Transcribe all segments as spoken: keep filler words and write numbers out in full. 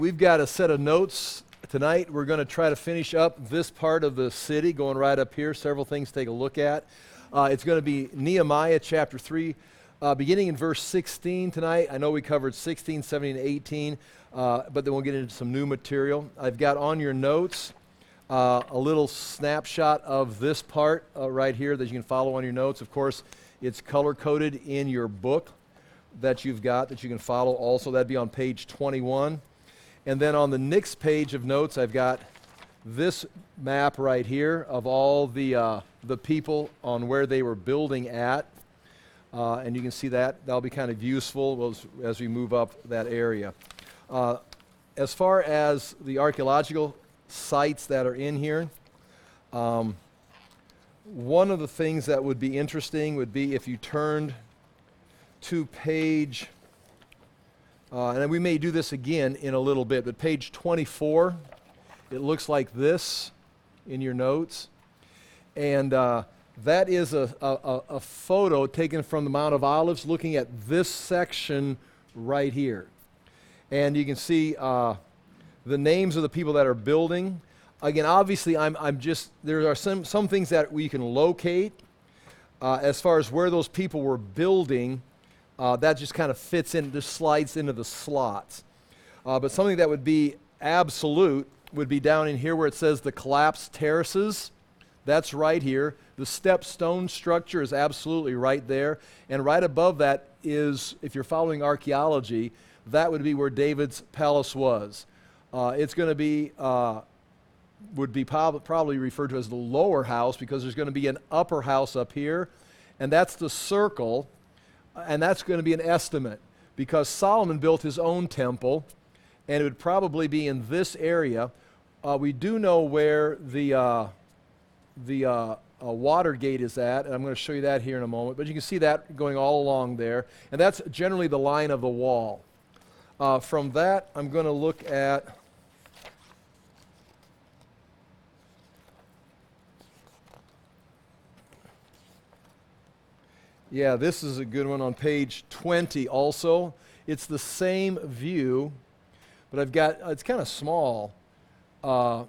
We've got a set of notes tonight. We're going to try to finish up this part of the city, going right up here. Several things to take a look at. Uh, it's going to be Nehemiah chapter three, uh, beginning in verse sixteen tonight. I know we covered sixteen, seventeen, and eighteen, uh, but then we'll get into some new material. I've got on your notes uh, a little snapshot of this part uh, right here that you can follow on your notes. Of course, it's color-coded in your book that you've got that you can follow also. That'd be on page twenty-one. And then on the next page of notes, I've got this map right here of all the uh, the people on where they were building at. Uh, and you can see that. That'll be kind of useful as, as we move up that area. Uh, as far as the archaeological sites that are in here, um, one of the things that would be interesting would be if you turned to page... Uh, and we may do this again in a little bit, but page twenty-four, it looks like this in your notes. And uh, that is a, a, a photo taken from the Mount of Olives looking at this section right here. And you can see uh, the names of the people that are building. Again, obviously, I'm, I'm just, there are some, some things that we can locate uh, as far as where those people were building. Uh, that just kind of fits in, just slides into the slots. Uh, but something that would be absolute would be down in here where it says the collapsed terraces. That's right here. The step stone structure is absolutely right there. And right above that is, if you're following archaeology, that would be where David's palace was. Uh, it's going to be, uh, would be prob- probably referred to as the lower house because there's going to be an upper house up here. And that's the circle. And that's going to be an estimate because Solomon built his own temple, and it would probably be in this area. Uh, we do know where the uh, the uh, uh, water gate is at, and I'm going to show you that here in a moment. But you can see that going all along there, and that's generally the line of the wall. Uh, from that, I'm going to look at Yeah, this is a good one on page twenty also. It's the same view, but I've got, it's kind of small. Uh,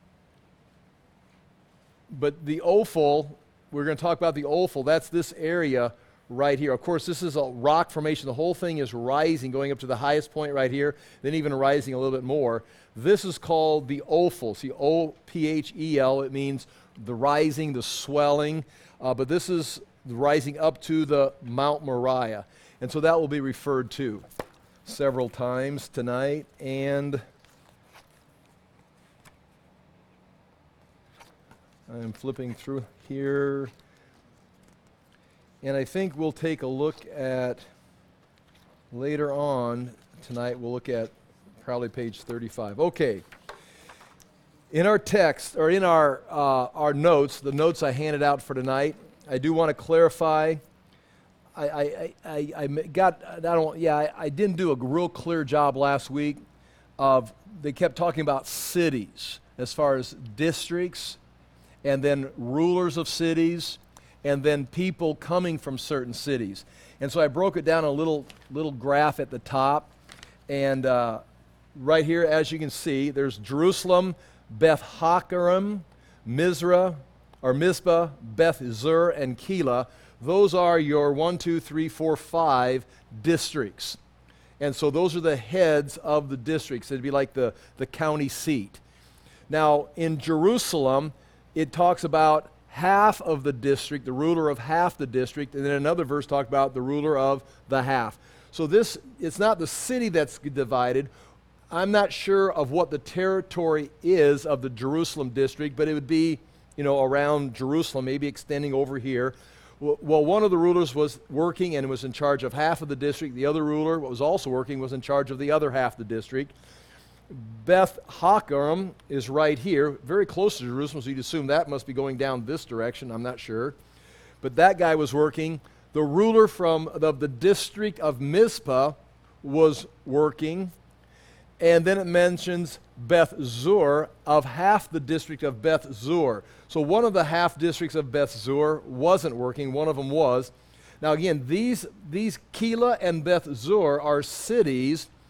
but the Ophel, we're going to talk about the Ophel, that's this area right here. Of course, this is a rock formation. The whole thing is rising, going up to the highest point right here, then even rising a little bit more. This is called the Ophel. See, O P H E L, it means the rising, the swelling. Uh, but this is rising up to the Mount Moriah. And so that will be referred to several times tonight. And I'm flipping through here. And I think we'll take a look at, later on tonight, we'll look at probably page thirty-five. Okay. In our text, or in our, uh, our notes, the notes I handed out for tonight, I do want to clarify. I, I, I, I got. I don't. Yeah, I, I didn't do a real clear job last week. Of they kept talking about cities as far as districts, and then rulers of cities, and then people coming from certain cities. And so I broke it down a little little graph at the top, and uh, right here, as you can see, there's Jerusalem, Beth Hakerem, Mizrah. Or Mizpah, Beth Zur, and Keilah. Those are your one, two, three, four, five districts. And so those are the heads of the districts. It'd be like the, the county seat. Now, in Jerusalem, it talks about half of the district, the ruler of half the district, and then another verse talks about the ruler of the half. So this, it's not the city that's divided. I'm not sure of what the territory is of the Jerusalem district, but it would be, you know, around Jerusalem, maybe extending over here. Well, one of the rulers was working and was in charge of half of the district. The other ruler, what was also working, was in charge of the other half of the district. Beth Hakerem is right here, very close to Jerusalem, so you'd assume that must be going down this direction. I'm not sure. But that guy was working. The ruler from the, the district of Mizpah was working. And then it mentions Beth Zur of half the district of Beth Zur. So one of the half districts of Beth Zur wasn't working. One of them was. Now again, these, these Keilah and Beth Zur are cities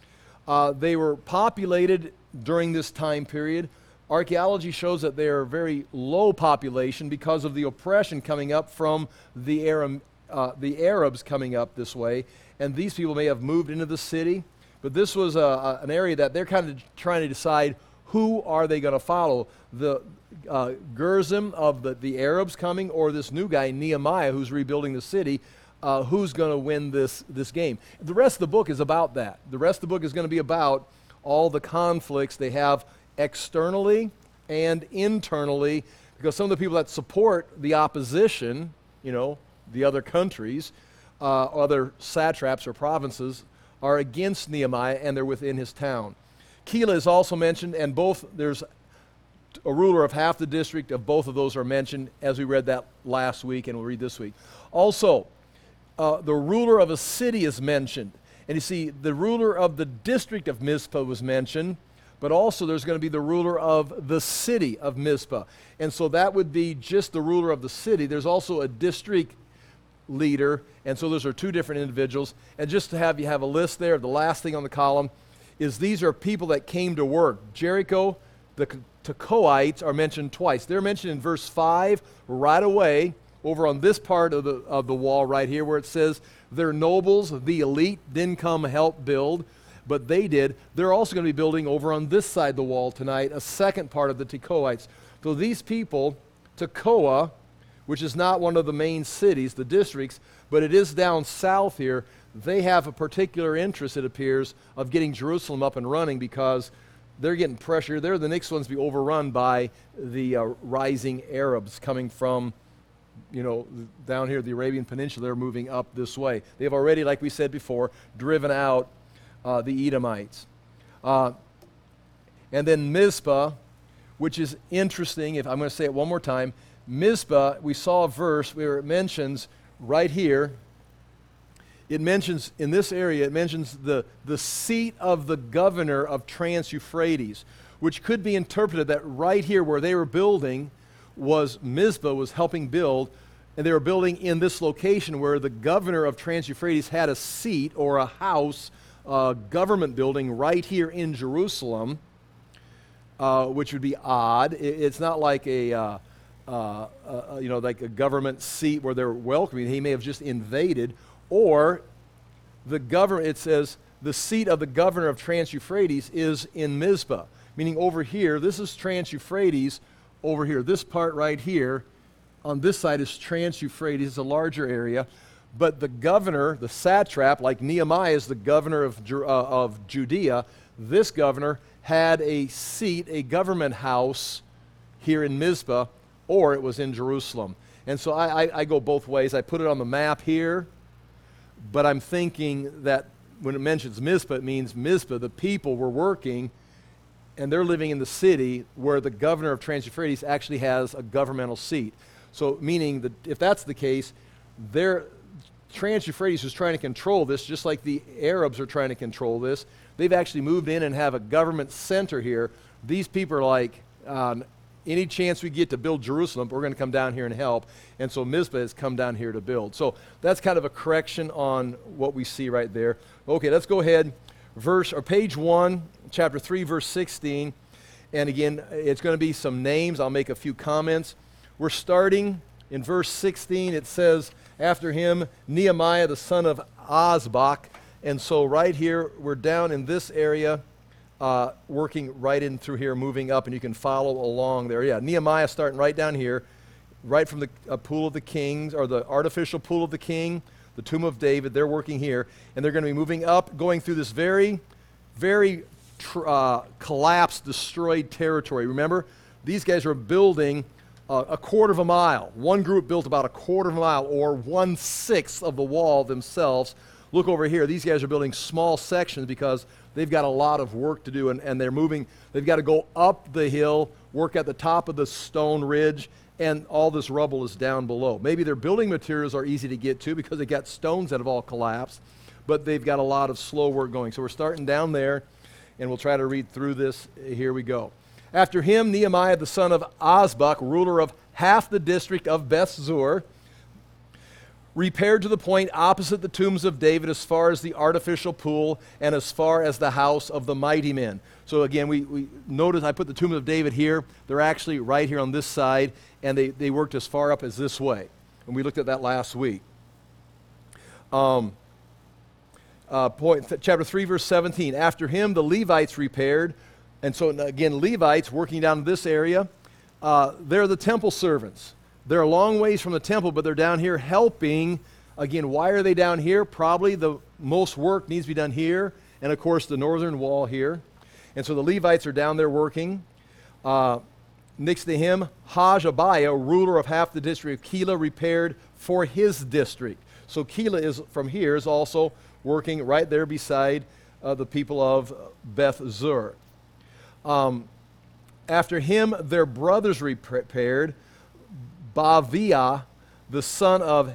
Uh, they were populated during this time period. Archaeology shows that they are a very low population because of the oppression coming up from the, Aram, uh, the Arabs coming up this way. And these people may have moved into the city, but this was a, a, an area that they're kind of trying to decide who are they going to follow. The uh, Gerizim of the, the Arabs coming, or this new guy, Nehemiah, who's rebuilding the city. Uh, who's going to win this, this game? The rest of the book is about that. The rest of the book is going to be about all the conflicts they have externally and internally, because some of the people that support the opposition, you know, the other countries, uh, other satraps or provinces, are against Nehemiah, and they're within his town. Keilah is also mentioned, and both, there's a ruler of half the district of both of those are mentioned, as we read that last week, and we'll read this week. Also, uh, the ruler of a city is mentioned. And you see, the ruler of the district of Mizpah was mentioned, but also there's going to be the ruler of the city of Mizpah. And so that would be just the ruler of the city. There's also a district leader, and so those are two different individuals. And just to have you have a list there, the last thing on the column is these are people that came to work. Jericho, the Tekoites are mentioned twice. They're mentioned in verse five right away over on this part of the, of the wall right here where it says their nobles, the elite, didn't come help build, but they did. They're also going to be building over on this side of the wall tonight, a second part of the Tekoites. So these people, Tekoa, which is not one of the main cities, the districts, but it is down south here, they have a particular interest, it appears, of getting Jerusalem up and running because they're getting pressure. They're the next ones to be overrun by the uh, rising Arabs coming from, you know, down here, the Arabian Peninsula. They're moving up this way. They've already, like we said before, driven out uh, the Edomites. Uh, and then Mizpah, which is interesting, if I'm going to say it one more time, Mizpah, we saw a verse where it mentions right here, it mentions in this area, it mentions the, the seat of the governor of Trans-Euphrates, which could be interpreted that right here where they were building was Mizpah was helping build, and they were building in this location where the governor of Trans-Euphrates had a seat or a house, a government building right here in Jerusalem, uh, which would be odd. It, it's not like a... Uh, Uh, uh, you know, like a government seat where they're welcoming. He may have just invaded, or the government, it says, the seat of the governor of Trans-Euphrates is in Mizpah, meaning over here, this is Trans-Euphrates, over here, this part right here, on this side is Trans-Euphrates, it's a larger area, but the governor, the satrap, like Nehemiah is the governor of, uh, of Judea, this governor had a seat, a government house here in Mizpah, or it was in Jerusalem. And so I, I, I go both ways. I put it on the map here, but I'm thinking that when it mentions Mizpah, it means Mizpah, the people were working, and they're living in the city where the governor of Trans-Euphrates actually has a governmental seat. So meaning that if that's the case, they're, Trans-Euphrates is trying to control this, just like the Arabs are trying to control this. They've actually moved in and have a government center here. These people are like, um, any chance we get to build Jerusalem, we're going to come down here and help. And so Mizpah has come down here to build. So that's kind of a correction on what we see right there. Okay, let's go ahead. Verse or page one, chapter three, verse sixteen. And again, it's going to be some names. I'll make a few comments. We're starting in verse sixteen. It says, after him, Nehemiah, the son of Azbach. And so right here, we're down in this area. Uh, working right in through here, moving up, and you can follow along there. Yeah, Nehemiah starting right down here, right from the uh, pool of the kings, or the artificial pool of the king, the tomb of David. They're working here, and they're going to be moving up, going through this very, very tr- uh, collapsed, destroyed territory. Remember, these guys were building uh, a quarter of a mile. One group built about a quarter of a mile, or one-sixth of the wall themselves. Look over here. These guys are building small sections because they've got a lot of work to do, and, and they're moving. They've got to go up the hill, work at the top of the stone ridge, and all this rubble is down below. Maybe their building materials are easy to get to because they got stones that have all collapsed, but they've got a lot of slow work going. So we're starting down there, and we'll try to read through this. Here we go. After him, Nehemiah, the son of Azbach, ruler of half the district of Beth Zur, repaired to the point opposite the tombs of David as far as the artificial pool and as far as the house of the mighty men. So again, we, we notice I put the tombs of David here. They're actually right here on this side, and they, they worked as far up as this way. And we looked at that last week. Um, uh, point, th- chapter three, verse seventeen. After him, the Levites repaired. And so again, Levites working down in this area, uh, they're the temple servants. They're a long ways from the temple, but they're down here helping. Again, why are they down here? Probably the most work needs to be done here, and of course the northern wall here. And so the Levites are down there working. Uh, next to him, Hashabiah, ruler of half the district of Keilah, repaired for his district. So Keilah is from here is also working right there beside uh, the people of Beth Zur. Um, after him, their brothers repaired. Baviah, the son of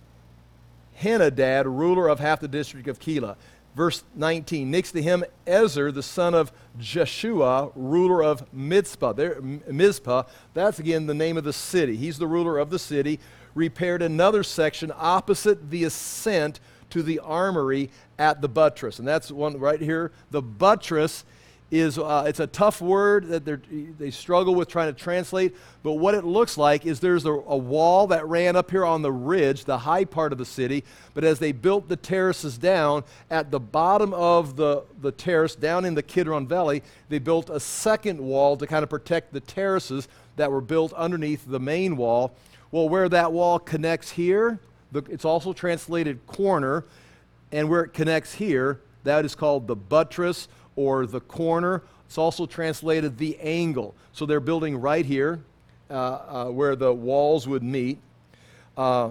Henadad, ruler of half the district of Keilah. Verse nineteen, next to him, Ezer, the son of Jeshua, ruler of Mizpah. There, Mizpah, that's again the name of the city. He's the ruler of the city, repaired another section opposite the ascent to the armory at the buttress. And that's one right here. The buttress is, uh, it's a tough word that they struggle with trying to translate, but what it looks like is there's a, a wall that ran up here on the ridge, the high part of the city, but as they built the terraces down, at the bottom of the, the terrace, down in the Kidron Valley, they built a second wall to kind of protect the terraces that were built underneath the main wall. Well, where that wall connects here, the, it's also translated corner, and where it connects here, that is called the buttress, or the corner. It's also translated the angle. So they're building right here uh, uh, where the walls would meet. Uh,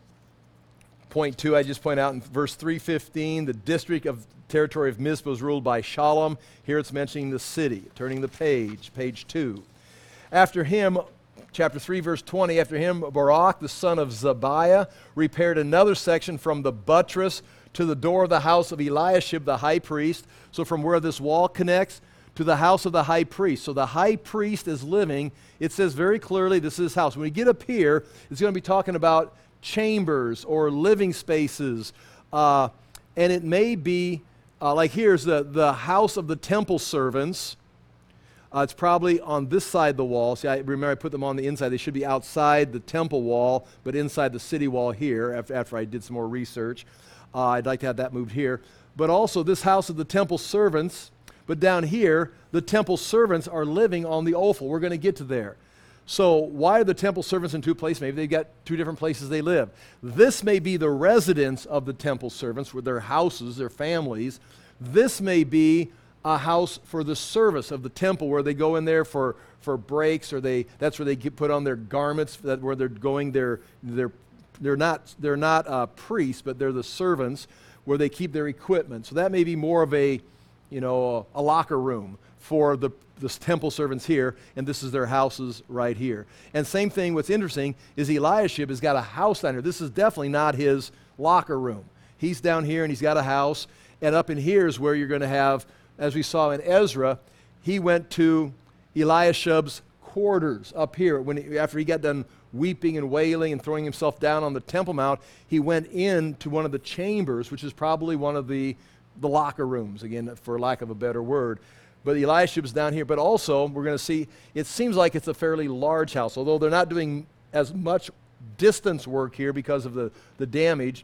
point two, I just point out in verse three fifteen, the district of territory of Mizpah was ruled by Shallum. Here it's mentioning the city. Turning the page, page two. After him, chapter three, verse twenty, after him, Barak, the son of Zabiah, repaired another section from the buttress to the door of the house of Eliashib, the high priest. So from where this wall connects to the house of the high priest. So the high priest is living. It says very clearly this is his house. When we get up here, it's going to be talking about chambers or living spaces. Uh, and it may be, uh, like here's the, the house of the temple servants. Uh, it's probably on this side of the wall. See, I remember I put them on the inside. They should be outside the temple wall, but inside the city wall here after, after I did some more research. Uh, I'd like to have that moved here. But also this house of the temple servants, but down here, the temple servants are living on the Ophel. We're going to get to there. So why are the temple servants in two places? Maybe they've got two different places they live. This may be the residence of the temple servants, with their houses, their families. This may be a house for the service of the temple, where they go in there for, for breaks, or they that's where they get put on their garments, that where they're going, they're, they're They're not, they're not uh, priests, but they're the servants where they keep their equipment. So that may be more of a, you know, a, a locker room for the, the temple servants here, and this is their houses right here. And same thing, what's interesting is Eliashib has got a house down here. This is definitely not his locker room. He's down here and he's got a house, and up in here is where you're going to have, as we saw in Ezra, he went to Eliashib's quarters up here. When he, after he got done weeping and wailing and throwing himself down on the Temple Mount, he went into one of the chambers, which is probably one of the, the locker rooms, again, for lack of a better word. But Eliashib's down here. But also, we're going to see, it seems like it's a fairly large house, although they're not doing as much distance work here because of the, the damage.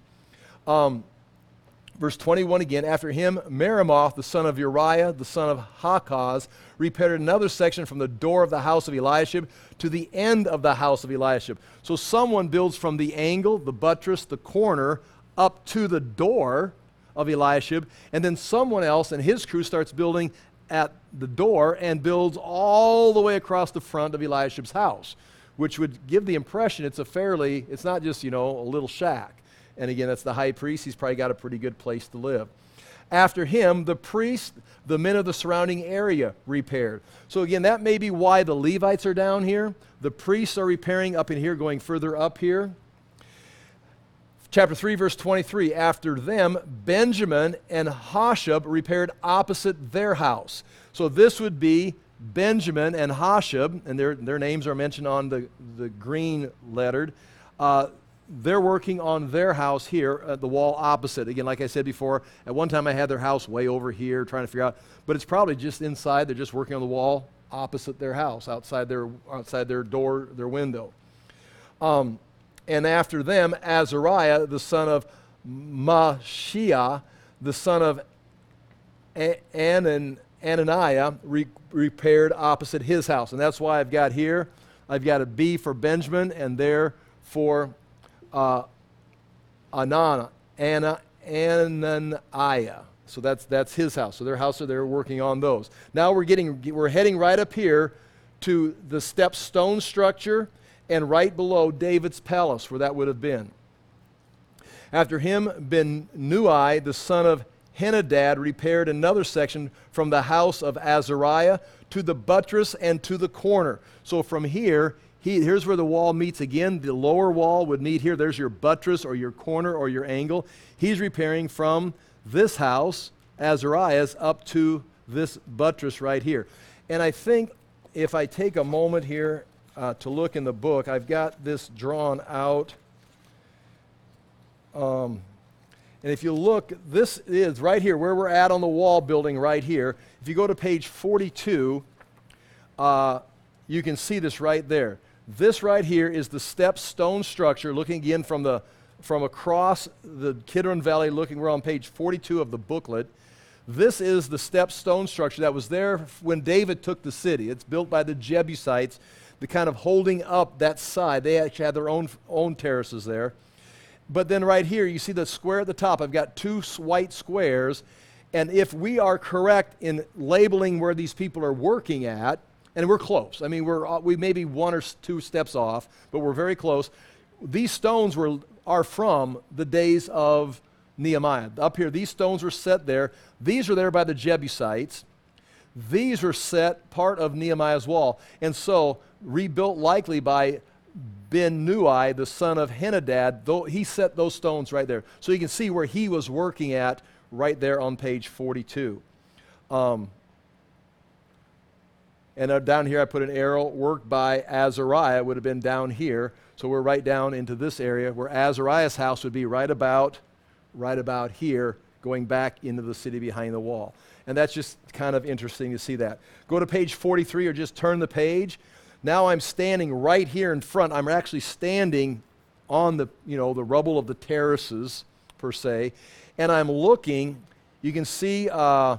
Um, Verse twenty-one again, after him, Meremoth, the son of Uriah, the son of Hakaz, repaired another section from the door of the house of Eliashib to the end of the house of Eliashib. So someone builds from the angle, the buttress, the corner, up to the door of Eliashib, and then someone else and his crew starts building at the door and builds all the way across the front of Eliashib's house, which would give the impression it's a fairly, it's not just, you know, a little shack. And again, that's the high priest. He's probably got a pretty good place to live. After him, the priest, the men of the surrounding area repaired. So again, that may be why the Levites are down here. The priests are repairing up in here, going further up here. Chapter three, verse twenty-three, after them, Benjamin and Hashab repaired opposite their house. So this would be Benjamin and Hashab, and their, their names are mentioned on the, the green lettered. Uh, they're working on their house here at the wall opposite. Again, like I said before, at one time I had their house way over here trying to figure out, but it's probably just inside. They're just working on the wall opposite their house, outside their outside their door, their window. Um, and after them, Azariah, the son of Mashiach, the son of Anan, Ananiah, re- repaired opposite his house. And that's why I've got here, I've got a B for Benjamin, and there for uh, Anana, Anna, Ananiah. So that's that's his house. So their house, so they're working on those. Now we're getting we're heading right up here to the step stone structure, and right below David's palace, where that would have been. After him, Ben-Nui, the son of Henadad, repaired another section from the house of Azariah to the buttress and to the corner. So from here, he, here's where the wall meets again. The lower wall would meet here. There's your buttress or your corner or your angle. He's repairing from this house, Azariah's, up to this buttress right here. And I think if I take a moment here uh, to look in the book, I've got this drawn out. Um, and if you look, this is right here, where we're at on the wall building right here. If you go to page forty-two, uh, you can see this right there. This right here is the step stone structure, looking again from the from across the Kidron Valley, looking, we're on page forty-two of the booklet. This is the step stone structure that was there when David took the city. It's built by the Jebusites, the kind of holding up that side. They actually had their own, own terraces there. But then right here, you see the square at the top. I've got two white squares. And if we are correct in labeling where these people are working at, and we're close. I mean, we're we may be one or two steps off, but we're very close. These stones were are from the days of Nehemiah. Up here, these stones were set there. These are there by the Jebusites. These were set part of Nehemiah's wall. And so, rebuilt likely by Ben-Nui, the son of Henadad, though he set those stones right there. So you can see where he was working at right there on page forty-two. Um, and uh, down here I put an arrow, worked by Azariah would have been down here. So we're right down into this area where Azariah's house would be right about, right about here, going back into the city behind the wall. And that's just kind of interesting to see that. Go to page forty-three or just turn the page. Now I'm standing right here in front. I'm actually standing on the, you know, the rubble of the terraces, per se. And I'm looking, you can see, uh,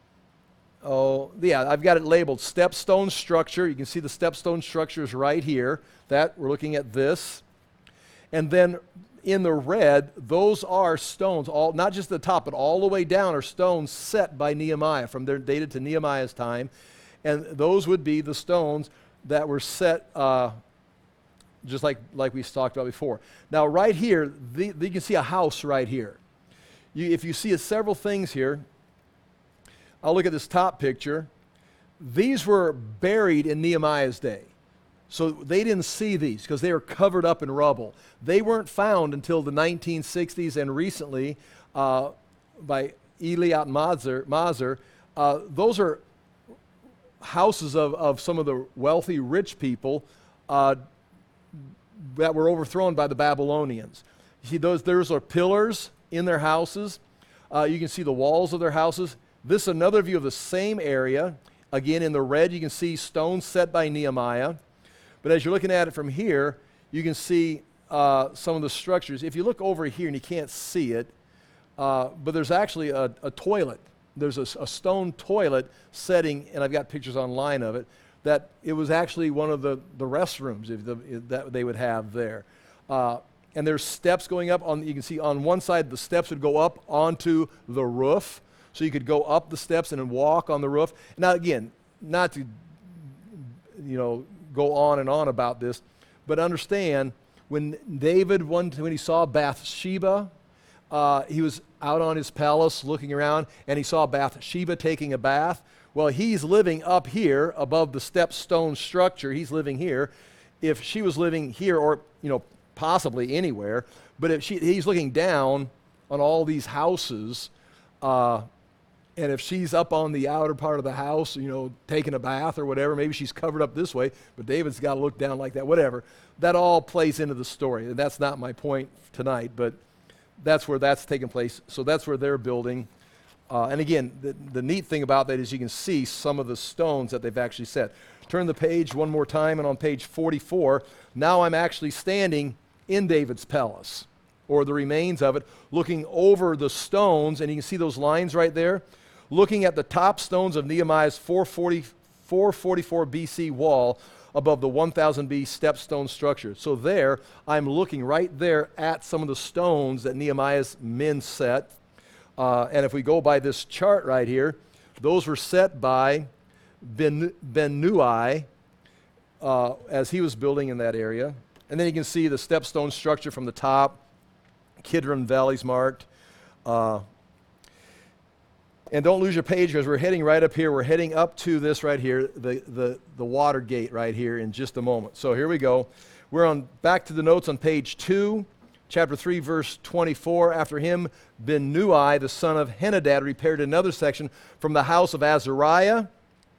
oh, yeah, I've got it labeled stepstone structure. You can see the stepstone structure is right here. That, we're looking at this. And then in the red, those are stones, all not just the top, but all the way down are stones set by Nehemiah, from their dated to Nehemiah's time. And those would be the stones that were set uh, just like, like we talked about before. Now right here, the, the, you can see a house right here. You, if you see several things here, I'll look at this top picture. These were buried in Nehemiah's day. So they didn't see these because they were covered up in rubble. They weren't found until the nineteen sixties and recently uh, by Eliat Mazer. Mazer. Uh, those are houses of, of some of the wealthy, rich people uh, that were overthrown by the Babylonians. You see, those, those are pillars in their houses. Uh, you can see the walls of their houses. This is another view of the same area. Again, in the red, you can see stones set by Nehemiah. But as you're looking at it from here, you can see uh, some of the structures. If you look over here and you can't see it, uh, but there's actually a, a toilet. There's a, a stone toilet setting, and I've got pictures online of it, that it was actually one of the, the restrooms if the, if that they would have there. Uh, and there's steps going up. On. You can see on one side the steps would go up onto the roof, so you could go up the steps and then walk on the roof. Now again, not to, you know, go on and on about this, but understand when David, one, when he saw Bathsheba, uh, he was out on his palace looking around, and he saw Bathsheba taking a bath. Well, he's living up here above the step stone structure. He's living here. If she was living here, or you know, possibly anywhere, but if she, he's looking down on all these houses, uh, And if she's up on the outer part of the house, you know, taking a bath or whatever, maybe she's covered up this way, but David's got to look down like that, whatever. That all plays into the story. And that's not my point tonight, but that's where that's taking place. So that's where they're building. Uh, and again, the, the neat thing about that is you can see some of the stones that they've actually set. Turn the page one more time, and on page forty-four, now I'm actually standing in David's palace, or the remains of it, looking over the stones, and you can see those lines right there, looking at the top stones of Nehemiah's four forty, four forty-four B C wall above the one thousand B stepstone structure. So there, I'm looking right there at some of the stones that Nehemiah's men set. Uh, and if we go by this chart right here, those were set by Ben, Ben-Nui uh, as he was building in that area. And then you can see the stepstone structure from the top, Kidron Valley's marked. Uh, and don't lose your page because we're heading right up here. We're heading up to this right here, the, the, the water gate right here in just a moment. So here we go. We're on back to the notes on page two, chapter three, verse twenty-four. After him, Ben-Nui, the son of Henadad, repaired another section from the house of Azariah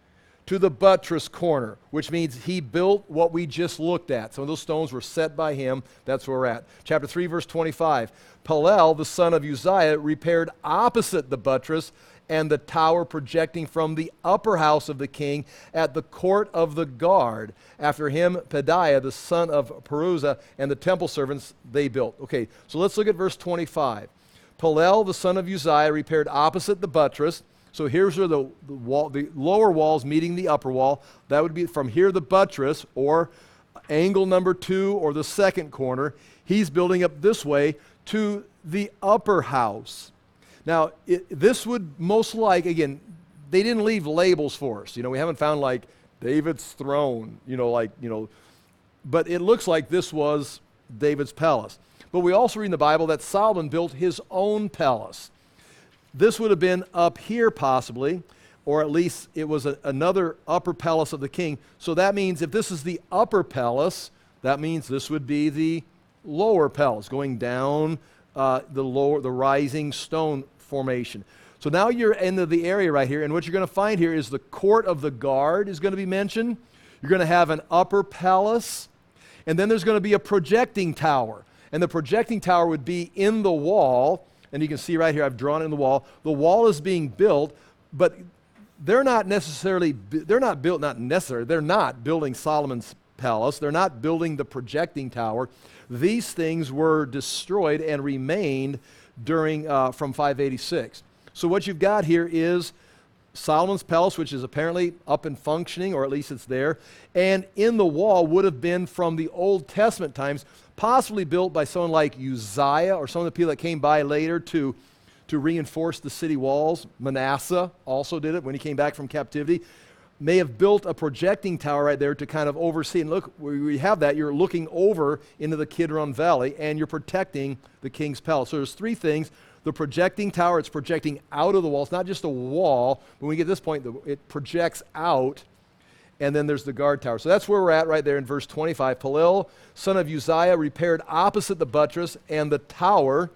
to the buttress corner, which means he built what we just looked at. Some of those stones were set by him. That's where we're at. Chapter three, verse twenty-five. Palel, the son of Uzziah, repaired opposite the buttress and the tower projecting from the upper house of the king at the court of the guard. After him, Pedaiah, the son of Peruza, and the temple servants they built. Okay, so let's look at verse twenty-five. Palel, the son of Uzziah, repaired opposite the buttress. So here's where the, the, wall, the lower wall's meeting the upper wall. That would be from here the buttress, or angle number two, or the second corner. He's building up this way to the upper house. Now, it, this would most like, again, they didn't leave labels for us. You know, we haven't found like David's throne, you know, like, you know, but it looks like this was David's palace. But we also read in the Bible that Solomon built his own palace. This would have been up here possibly, or at least it was a, another upper palace of the king. So that means if this is the upper palace, that means this would be the lower palace, going down uh, the lower, the rising stone formation. So now you're into the area right here, and what you're going to find here is the court of the guard is going to be mentioned. You're going to have an upper palace, and then there's going to be a projecting tower. And the projecting tower would be in the wall. And you can see right here, I've drawn it in the wall. The wall is being built, but they're not necessarily, they're not built, not necessarily, they're not building Solomon's palace. They're not building the projecting tower. These things were destroyed and remained during, uh, from five eighty-six. So what you've got here is Solomon's palace, which is apparently up and functioning, or at least it's there. And in the wall would have been from the Old Testament times, possibly built by someone like Uzziah or some of the people that came by later to, to reinforce the city walls. Manasseh also did it when he came back from captivity. May have built a projecting tower right there to kind of oversee. And look, where we have that, you're looking over into the Kidron Valley and you're protecting the king's palace. So there's three things. The projecting tower, it's projecting out of the wall. It's not just a wall. When we get to this point, it projects out. And then there's the guard tower. So that's where we're at right there in verse twenty-five. Palel, son of Uzziah, repaired opposite the buttress and the tower,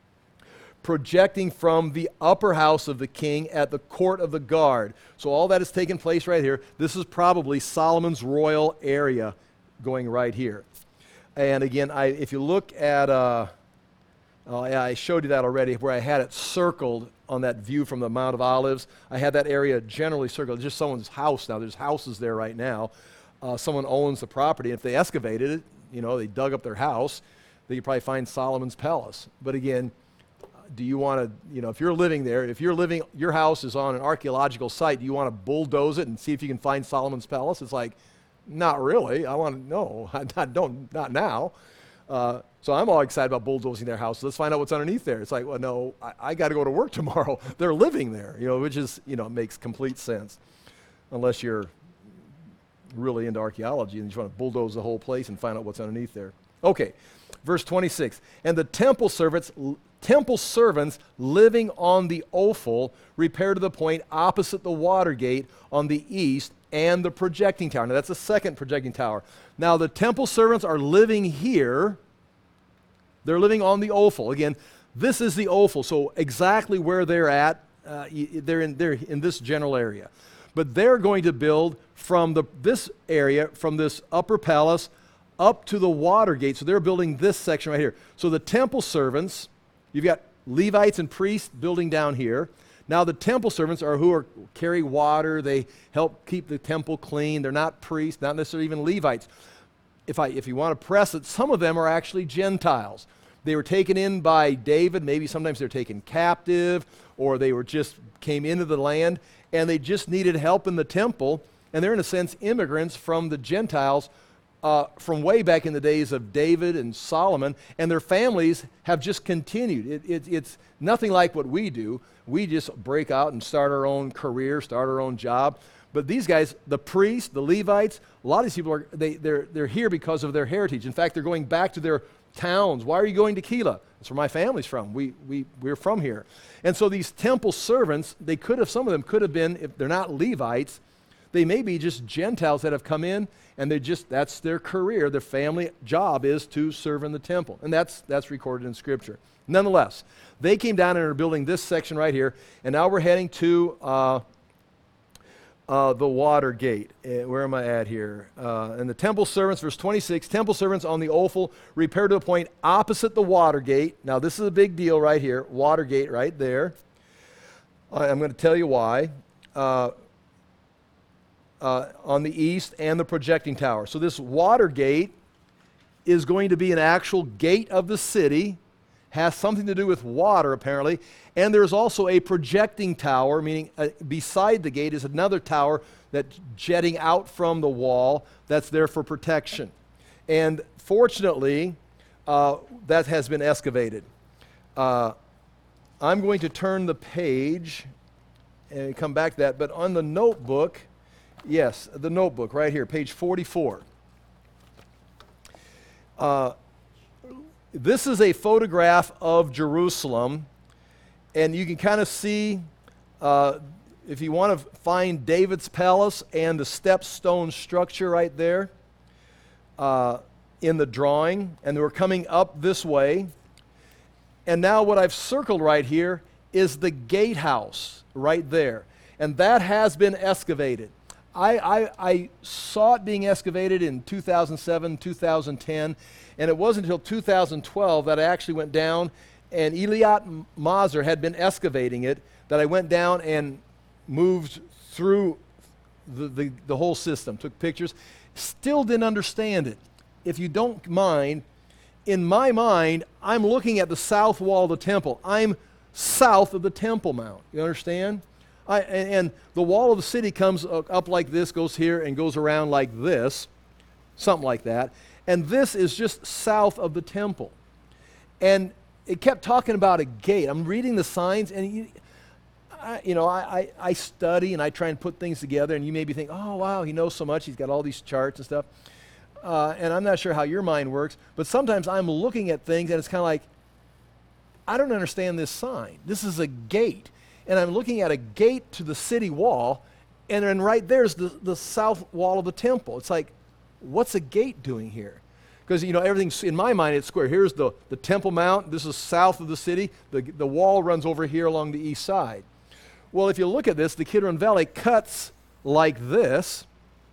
projecting from the upper house of the king at the court of the guard. So all that has taken place right here. This is probably Solomon's royal area going right here. And again, I, if you look at, uh, oh, yeah, I showed you that already, where I had it circled on that view from the Mount of Olives. I had that area generally circled, just someone's house now. There's houses there right now. Uh, someone owns the property. If they excavated it, you know, they dug up their house, they could probably find Solomon's palace. But again, do you want to, you know, if you're living there, if you're living, your house is on an archaeological site, do you want to bulldoze it and see if you can find Solomon's palace? It's like, not really. I want to, no, I don't, not now. Uh, so I'm all excited about bulldozing their house. So let's find out what's underneath there. It's like, well, no, I, I got to go to work tomorrow. They're living there, you know, which is, you know, makes complete sense. Unless you're really into archaeology and you just want to bulldoze the whole place and find out what's underneath there. Okay, verse twenty-six. And the temple servants, temple servants living on the Ophel repaired to the point opposite the water gate on the east and the projecting tower. Now that's the second projecting tower. Now the temple servants are living here. They're living on the Ophel. Again, this is the Ophel. So exactly where they're at, Uh, y- they're, in, they're in this general area. But they're going to build from the, this area, from this upper palace, up to the water gate. So they're building this section right here. So the temple servants, you've got Levites and priests building down here. Now the temple servants are who are carry water. They help keep the temple clean. They're not priests, not necessarily even Levites. If I, if you want to press it, some of them are actually Gentiles. They were taken in by David. Maybe sometimes they're taken captive, or they were just came into the land, and they just needed help in the temple. And they're in a sense immigrants from the Gentiles uh, from way back in the days of David and Solomon, and their families have just continued. It, it, it's nothing like what we do. We just break out and start our own career, start our own job. But these guys, the priests, the Levites, a lot of these people are they, they're they're here because of their heritage. In fact, they're going back to their towns. Why are you going to Keilah? That's where my family's from. We we we're from here. And so these temple servants, they could have some of them could have been, if they're not Levites, they may be just Gentiles that have come in, and they just that's their career. Their family job is to serve in the temple, and that's that's recorded in Scripture. Nonetheless, they came down and are building this section right here, and now we're heading to uh, uh, the water gate. Uh, where am I at here? Uh, and the temple servants, verse twenty-six, temple servants on the Ophel repair to a point opposite the water gate. Now this is a big deal right here, water gate right there. I, I'm going to tell you why. Uh, uh, on the east and the projecting tower. So this water gate is going to be an actual gate of the city, has something to do with water apparently, and there's also a projecting tower, meaning uh, beside the gate is another tower that's jetting out from the wall that's there for protection. And fortunately, uh, that has been excavated. Uh, I'm going to turn the page and come back to that, but on the notebook, yes, the notebook right here, page forty-four. Uh, This is a photograph of Jerusalem, and you can kind of see, uh, if you want to find David's palace and the step stone structure right there uh, in the drawing, and we're coming up this way. And now what I've circled right here is the gatehouse right there, and that has been excavated. I, I, I saw it being excavated in two thousand seven, two thousand ten, and it wasn't until two thousand twelve that I actually went down, and Eliot Mazer had been excavating it, that I went down and moved through the, the, the whole system, took pictures, still didn't understand it. If you don't mind, in my mind, I'm looking at the south wall of the temple. I'm south of the Temple Mount. You understand? I, and, and the wall of the city comes up like this, goes here, and goes around like this, something like that. And this is just south of the temple. And it kept talking about a gate. I'm reading the signs, and you, I, you know, I, I, I study and I try and put things together, and you maybe think, oh, wow, he knows so much. He's got all these charts and stuff. Uh, and I'm not sure how your mind works, but sometimes I'm looking at things, and it's kind of like, I don't understand this sign. This is a gate. And I'm looking at a gate to the city wall, and then right there's the, the south wall of the temple. It's like, what's a gate doing here? Because, you know, everything's, in my mind, it's square. Here's the, the Temple Mount. This is south of the city. The, the wall runs over here along the east side. Well, if you look at this, the Kidron Valley cuts like this,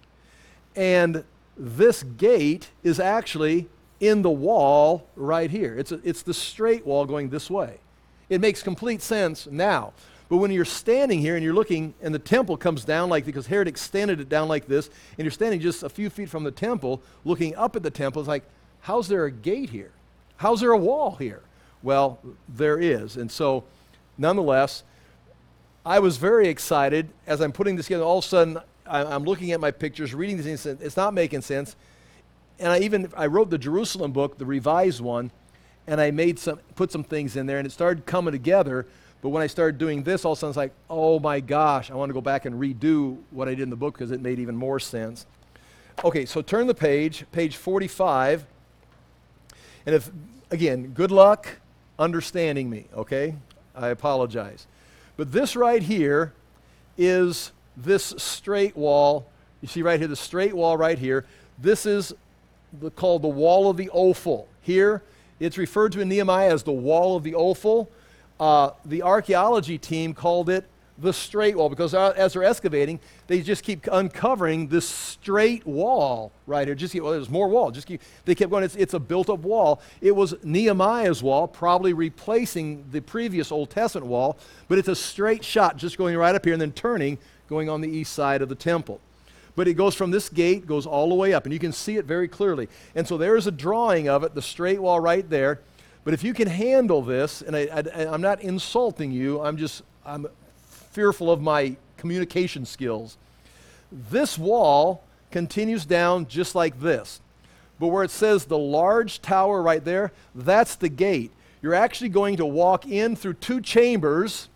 and this gate is actually in the wall right here. It's, a, it's the straight wall going this way. It makes complete sense now. But when you're standing here and you're looking, and the temple comes down like, because Herod extended it down like this, and you're standing just a few feet from the temple, looking up at the temple, it's like, how's there a gate here? How's there a wall here? Well, there is. And so, nonetheless, I was very excited as I'm putting this together. All of a sudden, I'm looking at my pictures, reading these things, it's not making sense. And I even, I wrote the Jerusalem book, the revised one, and I made some, put some things in there, and it started coming together. But when I started doing this, all of a sudden it's like, oh my gosh, I want to go back and redo what I did in the book because it made even more sense. Okay, so turn the page, page forty-five. And if, again, good luck understanding me, okay? I apologize. But this right here is this straight wall. You see right here, the straight wall right here. This is the, called the wall of the Ophel. Here, it's referred to in Nehemiah as the wall of the Ophel. Uh, the archaeology team called it the straight wall because uh, as they're excavating, they just keep uncovering this straight wall right here. Just keep, well, there's more wall. Just keep, they kept going. It's, it's a built-up wall. It was Nehemiah's wall, probably replacing the previous Old Testament wall, but it's a straight shot, just going right up here and then turning, going on the east side of the temple. But it goes from this gate, goes all the way up, and you can see it very clearly. And so there's a drawing of it, the straight wall right there. But if you can handle this, and I, I, I'm not insulting you, I'm just I'm fearful of my communication skills. This wall continues down just like this. But where it says the large tower right there, that's the gate. You're actually going to walk in through two chambers.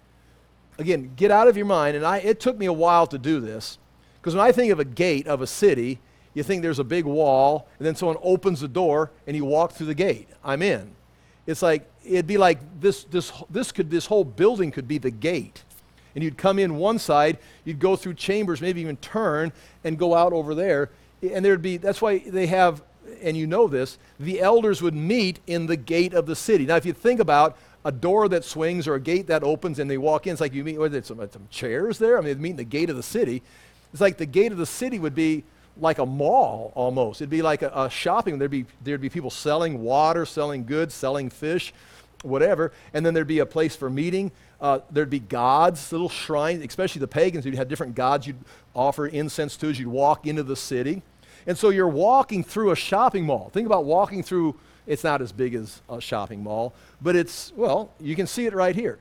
Again, get out of your mind, and I, it took me a while to do this, because when I think of a gate of a city, you think there's a big wall, and then someone opens the door, and you walk through the gate. I'm in. It's like, it'd be like this, this, this, could, this whole building could be the gate. And you'd come in one side, you'd go through chambers, maybe even turn, and go out over there. And there'd be, that's why they have, and you know this, the elders would meet in the gate of the city. Now, if you think about a door that swings or a gate that opens and they walk in, it's like you meet, what is it, some, some chairs there? I mean, they meet in the gate of the city. It's like the gate of the city would be like a mall almost. It'd be like a, a shopping. There'd be, there'd be people selling water, selling goods, selling fish, whatever. And then there'd be a place for meeting. Uh, there'd be gods, little shrines, especially the pagans. You'd have different gods you'd offer incense to as you'd walk into the city. And so you're walking through a shopping mall. Think about walking through, it's not as big as a shopping mall, but it's, well, you can see it right here.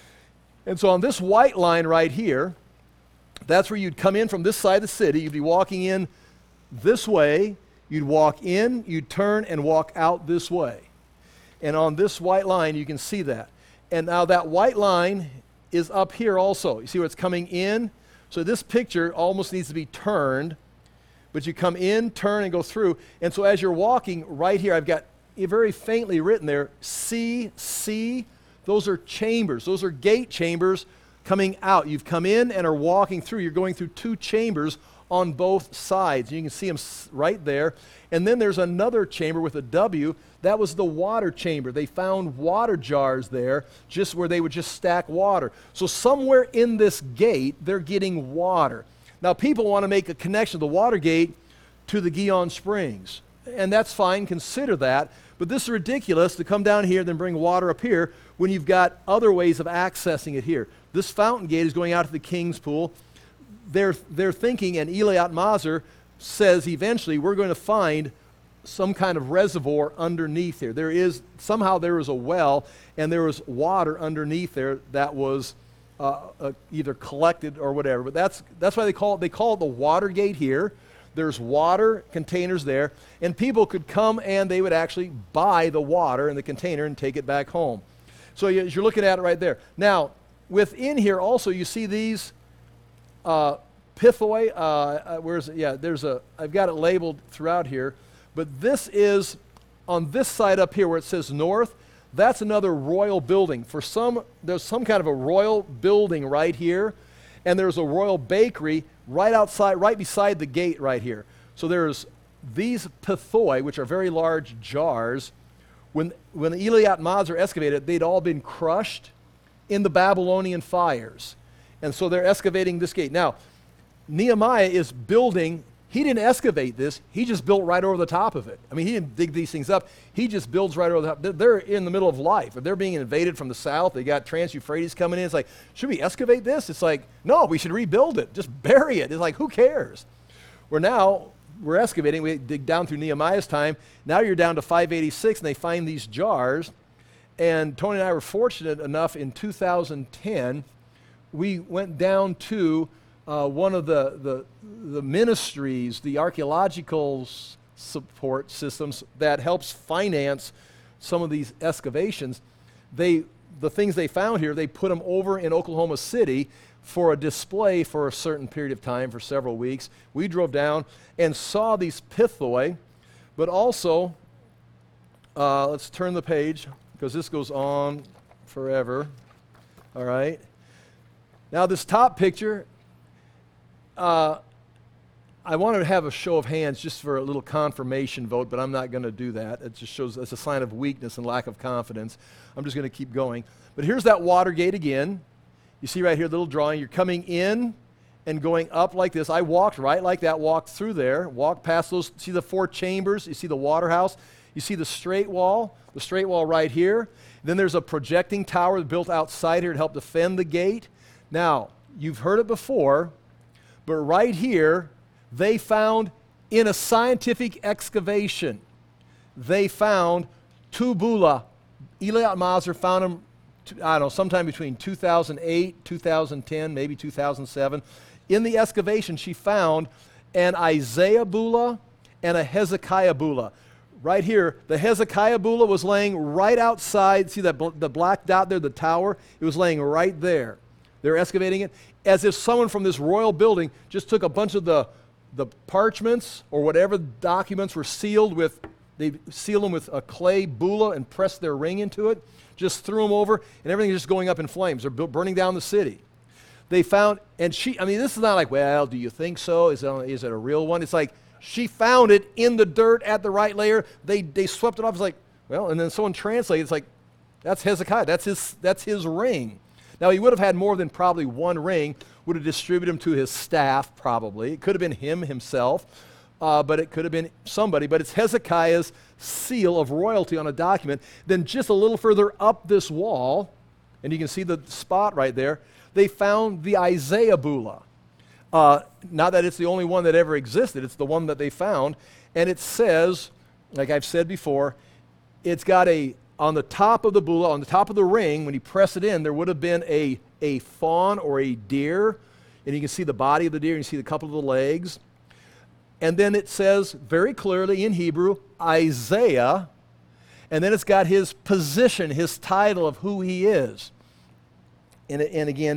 And so on this white line right here, that's where you'd come in from this side of the city. You'd be walking in this way. You'd walk in, you'd turn, and walk out this way. And on this white line, you can see that. And now that white line is up here also. You see where it's coming in? So this picture almost needs to be turned, but you come in, turn, and go through. And so as you're walking right here, I've got very faintly written there, C, C, those are chambers. Those are gate chambers coming out. You've come in and are walking through. You're going through two chambers on both sides. You can see them right there. And then there's another chamber with a W. That was the water chamber. They found water jars there just where they would just stack water. So somewhere in this gate, they're getting water. Now, people want to make a connection of the water gate to the Gihon Springs. And that's fine. Consider that. But this is ridiculous to come down here and then bring water up here when you've got other ways of accessing it here. This fountain gate is going out to the King's Pool. They're, they're thinking, and Eliat Mazar says eventually we're going to find some kind of reservoir underneath here. There is, somehow there was a well, and there was water underneath there that was uh, uh, either collected or whatever. But that's, that's why they call it, they call it the water gate here. There's water containers there, and people could come and they would actually buy the water in the container and take it back home. So you, you're looking at it right there. Now, within here also you see these uh, pithoi, uh, uh, where's it? Yeah, there's a, I've got it labeled throughout here, but this is on this side up here where it says north, that's another royal building. For some, there's some kind of a royal building right here, and there's a royal bakery right outside, right beside the gate right here. So there's these pithoi, which are very large jars. When, when Eliat Mazar excavated, they'd all been crushed in the Babylonian fires. And so they're excavating this gate. Now, Nehemiah is building, he didn't excavate this, he just built right over the top of it. I mean, he didn't dig these things up, he just builds right over the top. They're in the middle of life. If they're being invaded from the south, they got Trans-Euphrates coming in, it's like, should we excavate this? It's like, no, we should rebuild it, just bury it. It's like, who cares? We're now, we're excavating, we dig down through Nehemiah's time, now you're down to five eighty-six, and they find these jars, and Tony and I were fortunate enough in two thousand ten, we went down to uh, one of the, the, the ministries, the archaeological s- support systems that helps finance some of these excavations. They, the things they found here, they put them over in Oklahoma City for a display for a certain period of time, for several weeks. We drove down and saw these pithoi, but also, uh, let's turn the page, because this goes on forever. All right. Now this top picture, uh, I want to have a show of hands just for a little confirmation vote, but I'm not going to do that. It just shows it's a sign of weakness and lack of confidence. I'm just going to keep going. But here's that water gate again. You see right here, the little drawing. You're coming in and going up like this. I walked right like that, walked through there, walked past those. See the four chambers? You see the water house? You see the straight wall? The straight wall right here. Then there's a projecting tower built outside here to help defend the gate. Now, you've heard it before, but right here, they found in a scientific excavation, they found two bulla. Eliot Maser found them, I don't know, sometime between two thousand eight, two thousand ten, maybe two thousand seven. In the excavation, she found an Isaiah bulla and a Hezekiah bulla. Right here, the Hezekiah bulla was laying right outside. See that bl- the black dot there, the tower? It was laying right there. They're excavating it as if someone from this royal building just took a bunch of the, the parchments or whatever documents were sealed with, they sealed them with a clay bulla and pressed their ring into it, just threw them over, and everything is just going up in flames. They're bu- burning down the city. They found, and she, I mean, this is not like, well, do you think so? Is it, is it a real one? It's like, she found it in the dirt at the right layer. They they swept it off. It's like, well, and then someone translated. It's like, that's Hezekiah. That's his that's his ring. Now, he would have had more than probably one ring. Would have distributed them to his staff, probably. It could have been him himself, uh, but it could have been somebody. But it's Hezekiah's seal of royalty on a document. Then just a little further up this wall, and you can see the spot right there, they found the Isaiah bulla. Uh, not that it's the only one that ever existed, it's the one that they found. And it says, like I've said before, it's got a, on the top of the bulla, on the top of the ring, when you press it in, there would have been a, a fawn or a deer. And you can see the body of the deer, and you see a couple of the legs. And then it says very clearly in Hebrew, Isaiah. And then it's got his position, his title of who he is. And, and again,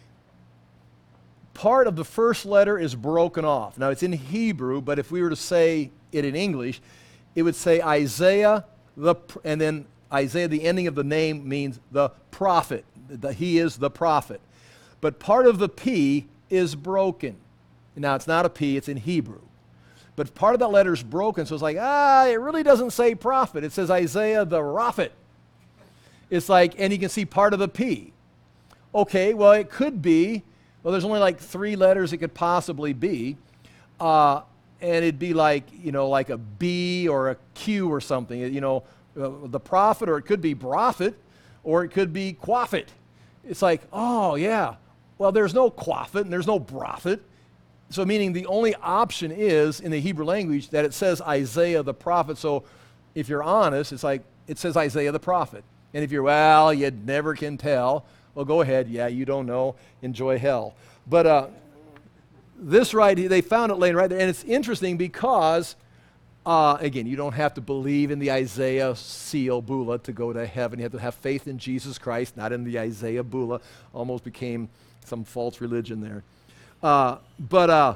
part of the first letter is broken off. Now, it's in Hebrew, but if we were to say it in English, it would say Isaiah, the, and then Isaiah, the ending of the name means the prophet. The, he is the prophet. But part of the P is broken. Now, it's not a P, it's in Hebrew. But part of that letter is broken, so it's like, ah, it really doesn't say prophet. It says Isaiah the prophet. It's like, and you can see part of the P. Okay, well, it could be, well, there's only like three letters it could possibly be. Uh, and it'd be like, you know, like a B or a Q or something, you know, uh, the prophet, or it could be prophet, or it could be quaffit. It's like, oh, yeah. Well, there's no quaffit and there's no prophet. So meaning the only option is in the Hebrew language that it says Isaiah the prophet. So if you're honest, it's like it says Isaiah the prophet. And if you're, well, you never can tell, well, go ahead. Yeah, you don't know. Enjoy hell. But uh, this right here, they found it laying right there. And it's interesting because, uh, again, you don't have to believe in the Isaiah seal, bulla, to go to heaven. You have to have faith in Jesus Christ, not in the Isaiah bulla. Almost became some false religion there. Uh, but uh,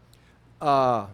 uh,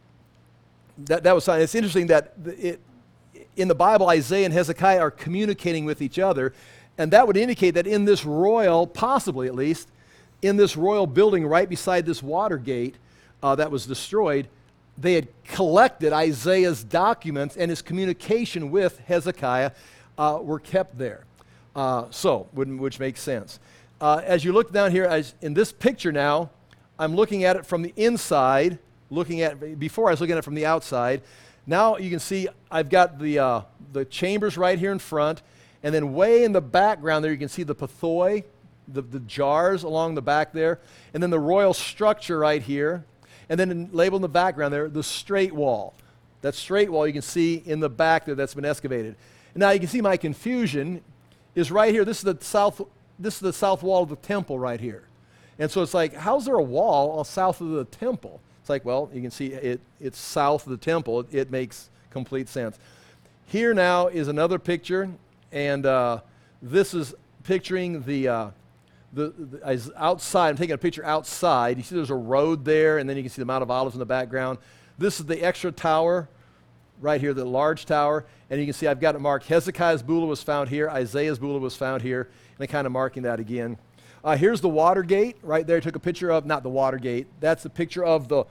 that, that was something. It's interesting that it, in the Bible, Isaiah and Hezekiah are communicating with each other. And that would indicate that in this royal, possibly at least, in this royal building right beside this water gate uh, that was destroyed, they had collected Isaiah's documents, and his communication with Hezekiah uh, were kept there. Uh, so, which makes sense. Uh, as you look down here, as in this picture now, I'm looking at it from the inside, looking at, before I was looking at it from the outside. Now you can see I've got the, uh, the chambers right here in front. And then way in the background there, you can see the pathoi, the, the jars along the back there. And then the royal structure right here. And then in, labeled in the background there, the straight wall. That straight wall you can see in the back there that's been excavated. And now you can see my confusion is right here. This is the south, this is the south wall of the temple right here. And so it's like, how's there a wall south of the temple? It's like, well, you can see it, it's south of the temple. It, it makes complete sense. Here now is another picture. And uh, this is picturing the, uh, the, the as outside. I'm taking a picture outside. You see there's a road there, and then you can see the Mount of Olives in the background. This is the extra tower right here, the large tower. And you can see I've got it marked. Hezekiah's bulla was found here. Isaiah's bulla was found here. And I'm kind of marking that again. Uh, here's the water gate right there. I took a picture of, not the water gate. That's the picture of the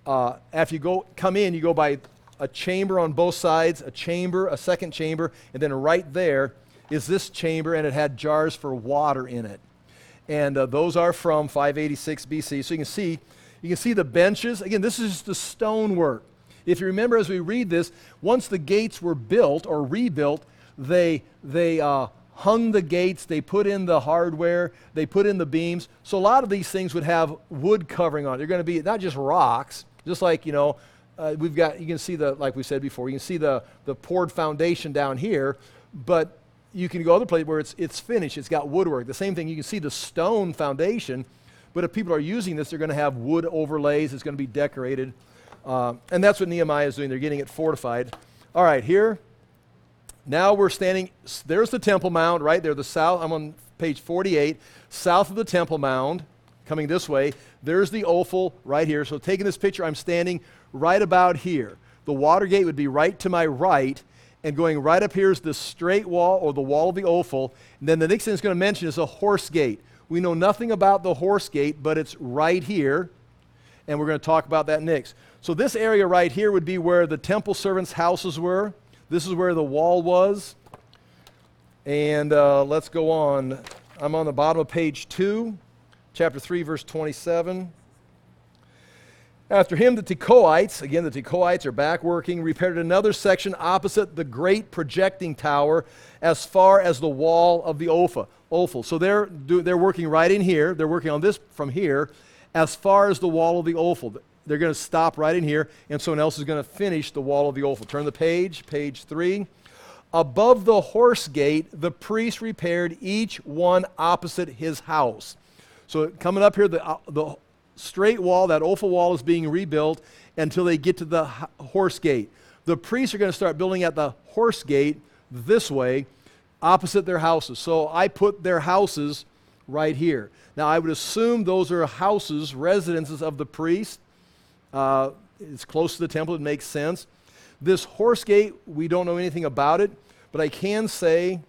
uh, after you go come in, you go by a chamber on both sides, a chamber, a second chamber, and then right there is this chamber, and it had jars for water in it. And uh, those are from five eighty-six B C. So you can see, you can see the benches. Again, this is just the stonework. If you remember as we read this, once the gates were built or rebuilt, they, they uh, hung the gates, they put in the hardware, they put in the beams. So a lot of these things would have wood covering on it. They're going to be not just rocks, just like, you know, uh, we've got, you can see the, like we said before, you can see the, the poured foundation down here, but you can go other place where it's, it's finished, it's got woodwork. The same thing, you can see the stone foundation, but if people are using this, they're going to have wood overlays, it's going to be decorated. Uh, and that's what Nehemiah is doing. They're getting it fortified. All right, here, now we're standing, there's the Temple Mound right there, the south, I'm on page forty-eight, south of the Temple Mound, coming this way. There's the Ophel right here. So taking this picture, I'm standing right about here. The water gate would be right to my right, and going right up here is the straight wall, or the wall of the Ophel. And then the next thing it's going to mention is a horse gate. We know nothing about the horse gate, but it's right here, and we're going to talk about that next. So this area right here would be where the temple servants' houses were. This is where the wall was. And uh, let's go on. I'm on the bottom of page two, chapter three, verse twenty-seven. After him, the Tekoites, again, the Tekoites are back working, repaired another section opposite the great projecting tower as far as the wall of the Opha, Ophel. So they're, do, they're working right in here. They're working on this from here as far as the wall of the Ophel. They're going to stop right in here, and someone else is going to finish the wall of the Ophel. Turn the page, page three. Above the horse gate, the priest repaired each one opposite his house. So coming up here, the, uh, the straight wall, that Ophel wall is being rebuilt until they get to the h- horse gate. The priests are going to start building at the horse gate this way, opposite their houses. So I put their houses right here. Now I would assume those are houses, residences of the priest. Uh, it's close to the temple, it makes sense. This horse gate, we don't know anything about it, but I can say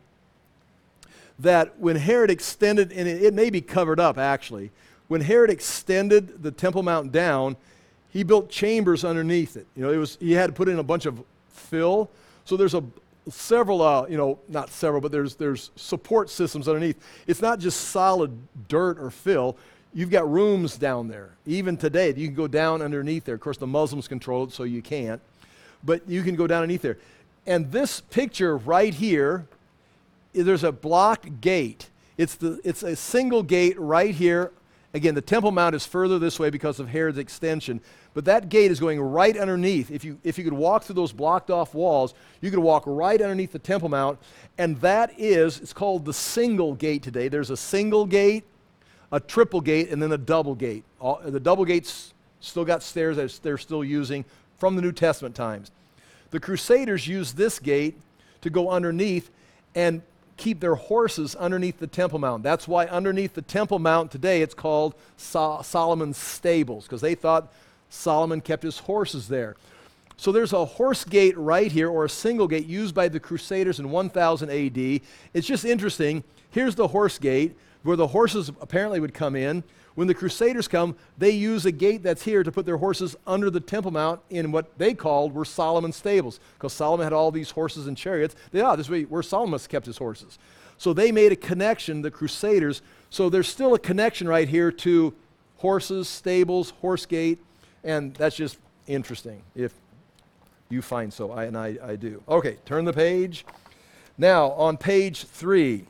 that when Herod extended, and it, it may be covered up actually, when Herod extended the Temple Mount down, he built chambers underneath it. You know, it was he had to put in a bunch of fill. So there's a several, uh, you know, not several, but there's there's support systems underneath. It's not just solid dirt or fill. You've got rooms down there. Even today, you can go down underneath there. Of course, the Muslims control it, so you can't. But you can go down underneath there. And this picture right here, there's a blocked gate. It's the it's a single gate right here. Again, the Temple Mount is further this way because of Herod's extension. But that gate is going right underneath. If you if you could walk through those blocked off walls, you could walk right underneath the Temple Mount. And that is, it's called the single gate today. There's a single gate, a triple gate, and then a double gate. All, the double gates still got stairs that they're still using from the New Testament times. The Crusaders used this gate to go underneath and keep their horses underneath the Temple Mount. That's why underneath the Temple Mount today it's called Sol- Solomon's Stables, because they thought Solomon kept his horses there. So there's a horse gate right here, or a single gate used by the Crusaders in one thousand A D. It's just interesting. Here's the horse gate where the horses apparently would come in. When the Crusaders come, they use a gate that's here to put their horses under the Temple Mount in what they called were Solomon's stables, because Solomon had all these horses and chariots. They thought, oh, this is where Solomon must have kept his horses. So they made a connection, the Crusaders. So there's still a connection right here to horses, stables, horse gate, and that's just interesting if you find so, I, and I, I do. Okay, turn the page. Now, on page three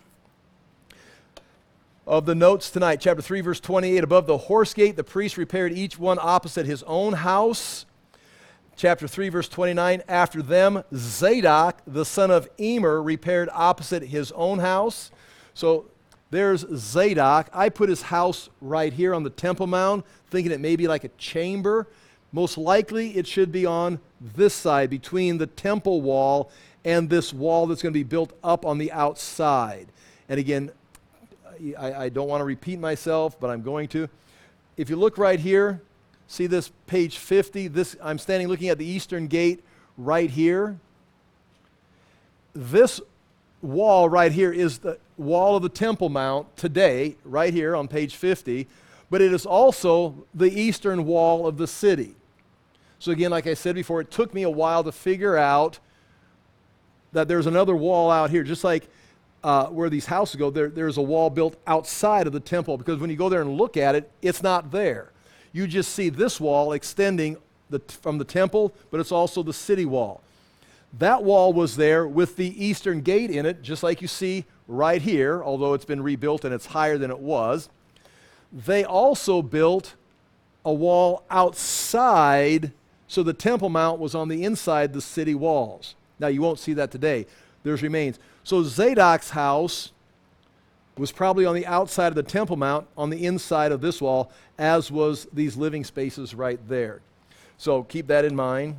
of the notes tonight, chapter three, verse twenty-eight, above the horse gate, the priest repaired each one opposite his own house. Chapter three, verse twenty-nine, after them, Zadok, the son of Emer, repaired opposite his own house. So there's Zadok. I put his house right here on the Temple Mount, thinking it may be like a chamber. Most likely it should be on this side, between the temple wall and this wall that's going to be built up on the outside. And again, I, I don't want to repeat myself, but I'm going to. If you look right here, see this page fifty, this, I'm standing looking at the eastern gate right here. This wall right here is the wall of the Temple Mount today, right here on page fifty, but it is also the eastern wall of the city. So again, like I said before, it took me a while to figure out that there's another wall out here. Just like uh, where these houses go, there, there's a wall built outside of the temple, because when you go there and look at it, it's not there. You just see this wall extending the, from the temple, but it's also the city wall. That wall was there with the eastern gate in it, just like you see right here, although it's been rebuilt and it's higher than it was. They also built a wall outside, so the Temple Mount was on the inside the city walls. Now, you won't see that today. There's remains. So Zadok's house was probably on the outside of the Temple Mount, on the inside of this wall, as was these living spaces right there. So keep that in mind.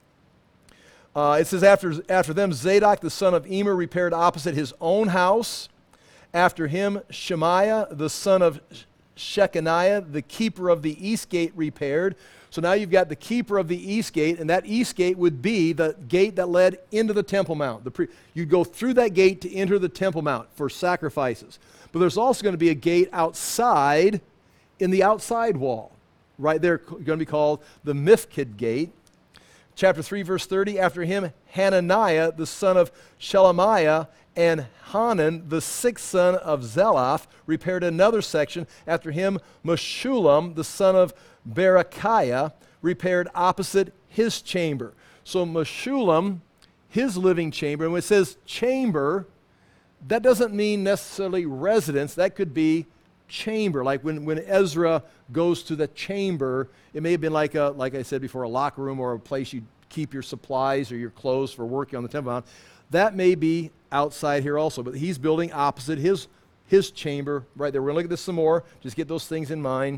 Uh, it says, after, after them, Zadok the son of Emer repaired opposite his own house. After him, Shemaiah the son of Shechaniah, the keeper of the east gate, repaired. So now you've got the keeper of the east gate, and that east gate would be the gate that led into the Temple Mount. The pre- you'd go through that gate to enter the Temple Mount for sacrifices. But there's also going to be a gate outside in the outside wall. Right there, going to be called the Mifkid gate. Chapter three, verse thirty, after him, Hananiah, the son of Shelemiah, and Hanan, the sixth son of Zelophh, repaired another section. After him, Meshullam, the son of Berechiah, repaired opposite his chamber. So Meshullam, his living chamber, and when it says chamber, that doesn't mean necessarily residence. That could be chamber. Like when, when Ezra goes to the chamber, it may have been like a, like I said before, a locker room or a place you keep your supplies or your clothes for working on the Temple Mount. That may be outside here also, but he's building opposite his, his chamber right there. We're going to look at this some more. Just get those things in mind.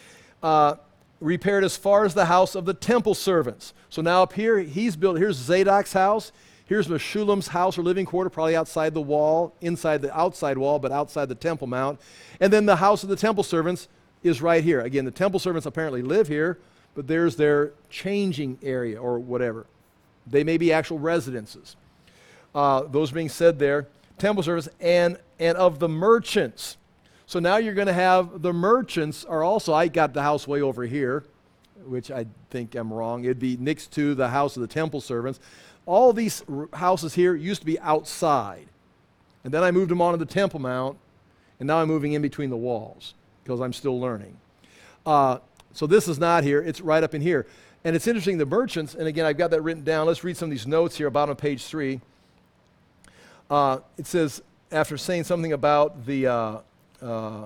Uh, repaired as far as the house of the temple servants. So now up here, he's built, here's Zadok's house. Here's Meshullam's house or living quarter, probably outside the wall, inside the outside wall, but outside the Temple Mount. And then the house of the temple servants is right here. Again, the temple servants apparently live here, but there's their changing area or whatever. They may be actual residences. Uh, those being said there, temple servants and, and of the merchants. So now you're going to have the merchants are also, I got the house way over here, which I think I'm wrong. It'd be next to the house of the temple servants. All these r- houses here used to be outside. And then I moved them onto the Temple Mount, and now I'm moving in between the walls because I'm still learning. Uh, so this is not here. It's right up in here. And it's interesting, the merchants, and again, I've got that written down. Let's read some of these notes here about on page three. Uh, it says, after saying something about the, uh, uh,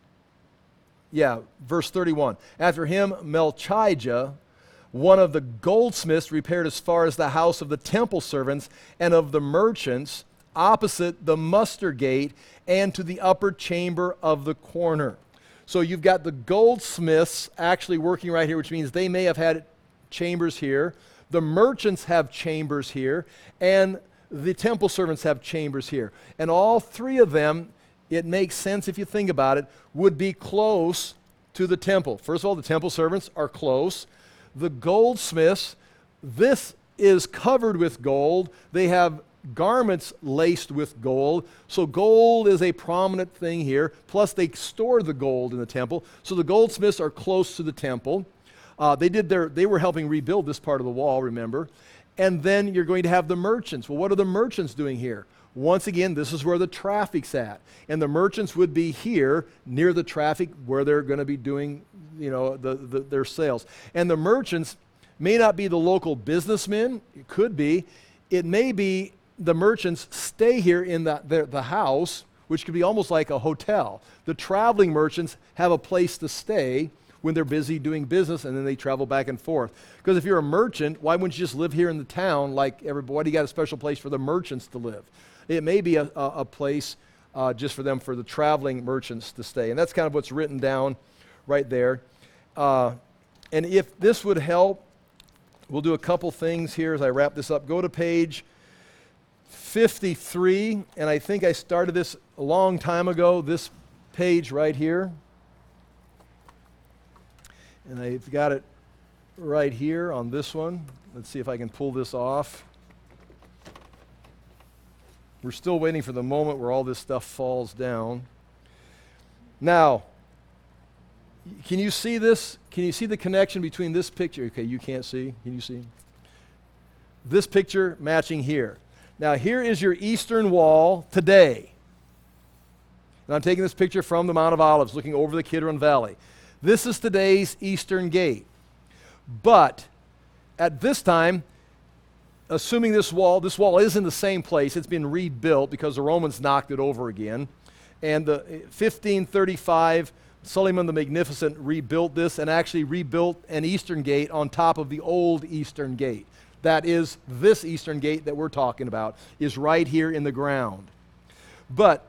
yeah, verse thirty-one. After him, Melchijah, one of the goldsmiths, repaired as far as the house of the temple servants and of the merchants, opposite the muster gate and to the upper chamber of the corner. So you've got the goldsmiths actually working right here, which means they may have had chambers here. The merchants have chambers here, and the temple servants have chambers here. And all three of them, it makes sense if you think about it, would be close to the temple. First of all, the temple servants are close. The goldsmiths, this is covered with gold. They have garments laced with gold. So gold is a prominent thing here. Plus they store the gold in the temple. So the goldsmiths are close to the temple. Uh, they did their, they were helping rebuild this part of the wall, remember. And then you're going to have the merchants. Well, what are the merchants doing here? Once again, this is where the traffic's at. And the merchants would be here near the traffic where they're going to be doing, you know, the, the, their sales. And the merchants may not be the local businessmen. It could be. It may be the merchants stay here in the, the, the house, which could be almost like a hotel. The traveling merchants have a place to stay when they're busy doing business, and then they travel back and forth. Because if you're a merchant, why wouldn't you just live here in the town like everybody? Why do you got a special place for the merchants to live? It may be a, a, a place uh, just for them, for the traveling merchants to stay. And that's kind of what's written down right there. Uh, and if this would help, we'll do a couple things here as I wrap this up. Go to page fifty-three, and I think I started this a long time ago, this page right here. And I've got it right here on this one. Let's see if I can pull this off. We're still waiting for the moment where all this stuff falls down. Now, Can you see this? Can you see the connection between this picture? Okay, you can't see. Can you see? This picture matching here. Now, here is your eastern wall today. And I'm taking this picture from the Mount of Olives, looking over the Kidron Valley. This is today's eastern gate. But at this time, assuming this wall, this wall is in the same place, it's been rebuilt because the Romans knocked it over again. And the fifteen thirty-five, Suleiman the Magnificent rebuilt this and actually rebuilt an eastern gate on top of the old eastern gate. That is, this eastern gate that we're talking about is right here in the ground. But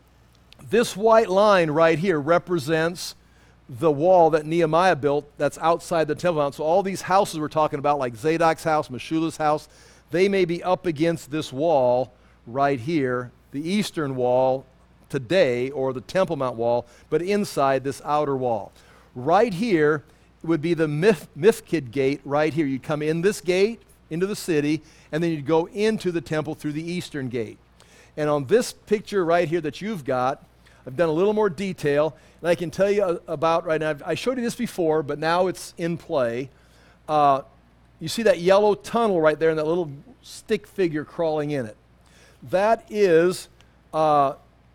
this white line right here represents the wall that Nehemiah built that's outside the Temple Mount. So all these houses we're talking about, like Zadok's house, Meshullam's house, they may be up against this wall right here, the eastern wall today, or the Temple Mount wall, but inside this outer wall. Right here would be the Mif- Mifkid gate right here. You'd come in this gate into the city, and then you'd go into the temple through the eastern gate. And on this picture right here that you've got, I've done a little more detail, and I can tell you about right now. I showed you this before, but now it's in play. Uh, you see that yellow tunnel right there and that little stick figure crawling in it. That is, uh,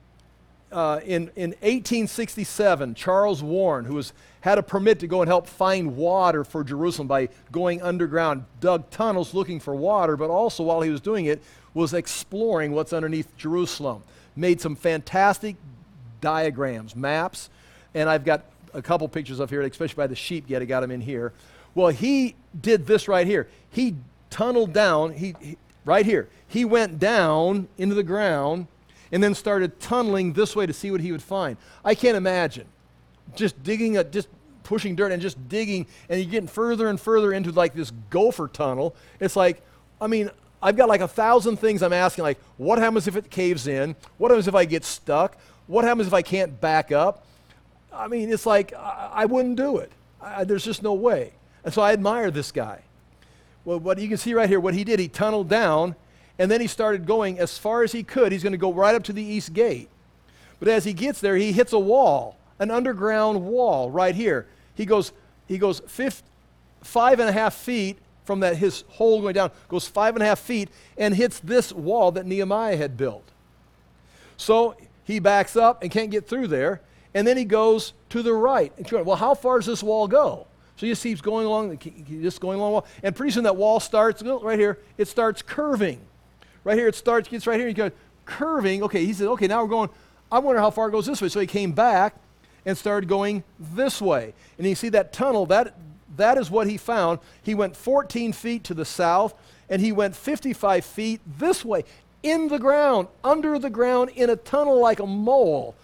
uh, in, in eighteen sixty-seven, Charles Warren, who was, had a permit to go and help find water for Jerusalem by going underground, dug tunnels looking for water, but also while he was doing it, was exploring what's underneath Jerusalem. Made some fantastic diagrams, maps, and I've got a couple pictures of here, especially by the sheep gate. I got them in here. Well, he did this right here. He tunneled down, he, he right here. He went down into the ground and then started tunneling this way to see what he would find. I can't imagine just digging, a, just pushing dirt and just digging, and you're getting further and further into like this gopher tunnel. It's like, I mean, I've got like a thousand things I'm asking, like, what happens if it caves in? What happens if I get stuck? What happens if I can't back up? I mean, it's like, I, I wouldn't do it. I, there's just no way. And so I admire this guy. Well, what you can see right here, what he did, he tunneled down, and then he started going as far as he could. He's going to go right up to the east gate. But as he gets there, he hits a wall, an underground wall right here. He goes, he goes fifth, five and a half feet from that, his hole going down, goes five and a half feet and hits this wall that Nehemiah had built. So he backs up and can't get through there, and then he goes to the right. Well, how far does this wall go? So he just keeps going along, just going along the wall, and pretty soon that wall starts, right here, it starts curving. Right here it starts, gets right here, and he goes curving. Okay, he said, okay, now we're going, I wonder how far it goes this way. So he came back and started going this way. And you see that tunnel, that that is what he found. He went fourteen feet to the south, and he went fifty-five feet this way, in the ground, under the ground, in a tunnel like a mole.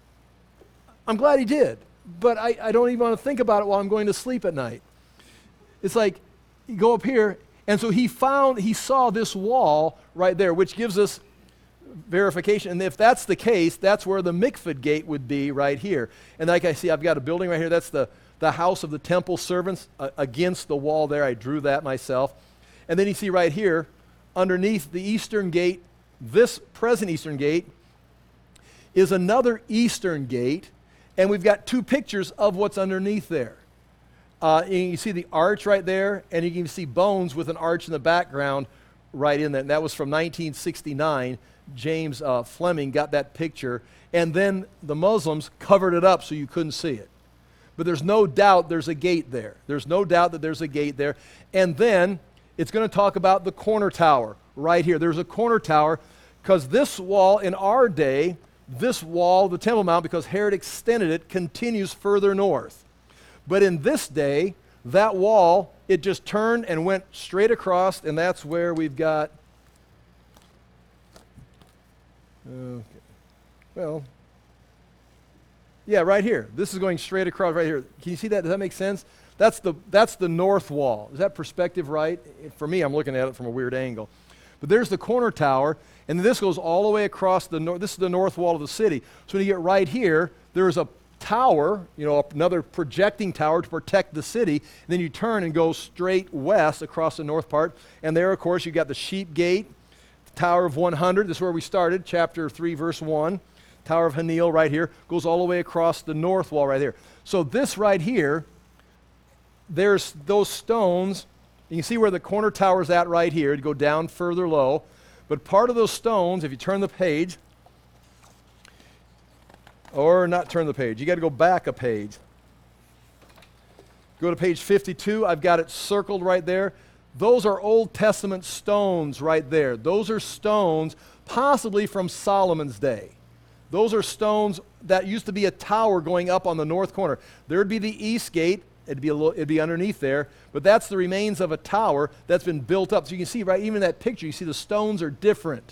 I'm glad he did, but I, I don't even want to think about it while I'm going to sleep at night. It's like, you go up here, and so he found, he saw this wall right there, which gives us verification. And if that's the case, that's where the Mikvah gate would be right here. And like I see, I've got a building right here. That's the, the house of the temple servants uh, against the wall there. I drew that myself. And then you see right here, underneath the eastern gate, this present eastern gate is another eastern gate. And we've got two pictures of what's underneath there. Uh, and you see the arch right there, and you can see bones with an arch in the background right in there. And that was from nineteen sixty-nine. James uh, Fleming got that picture, and then the Muslims covered it up so you couldn't see it. But there's no doubt there's a gate there. There's no doubt that there's a gate there. And then it's going to talk about the corner tower right here. There's a corner tower because this wall in our day, this wall, the Temple Mount, because Herod extended it, continues further north. But in this day, that wall, it just turned and went straight across, and that's where we've got, okay, well, yeah, right here. This is going straight across right here. Can you see that? Does that make sense? That's the, that's the north wall. Is that perspective right? For me, I'm looking at it from a weird angle. But there's the corner tower, and this goes all the way across the north. This is the north wall of the city. So when you get right here, there's a tower, you know, another projecting tower to protect the city. And then you turn and go straight west across the north part. And there, of course, you got the sheep gate, the Tower of one hundred. This is where we started, chapter three, verse one. Tower of Hanil right here, goes all the way across the north wall right here. So this right here, there's those stones. You can see where the corner tower is at right here. You go down further low. But part of those stones, if you turn the page, or not turn the page, you got to go back a page. Go to page fifty-two. I've got it circled right there. Those are Old Testament stones right there. Those are stones possibly from Solomon's day. Those are stones that used to be a tower going up on the north corner. There would be the east gate. It'd be, a little, it'd be underneath there. But that's the remains of a tower that's been built up. So you can see, right, even in that picture, you see the stones are different.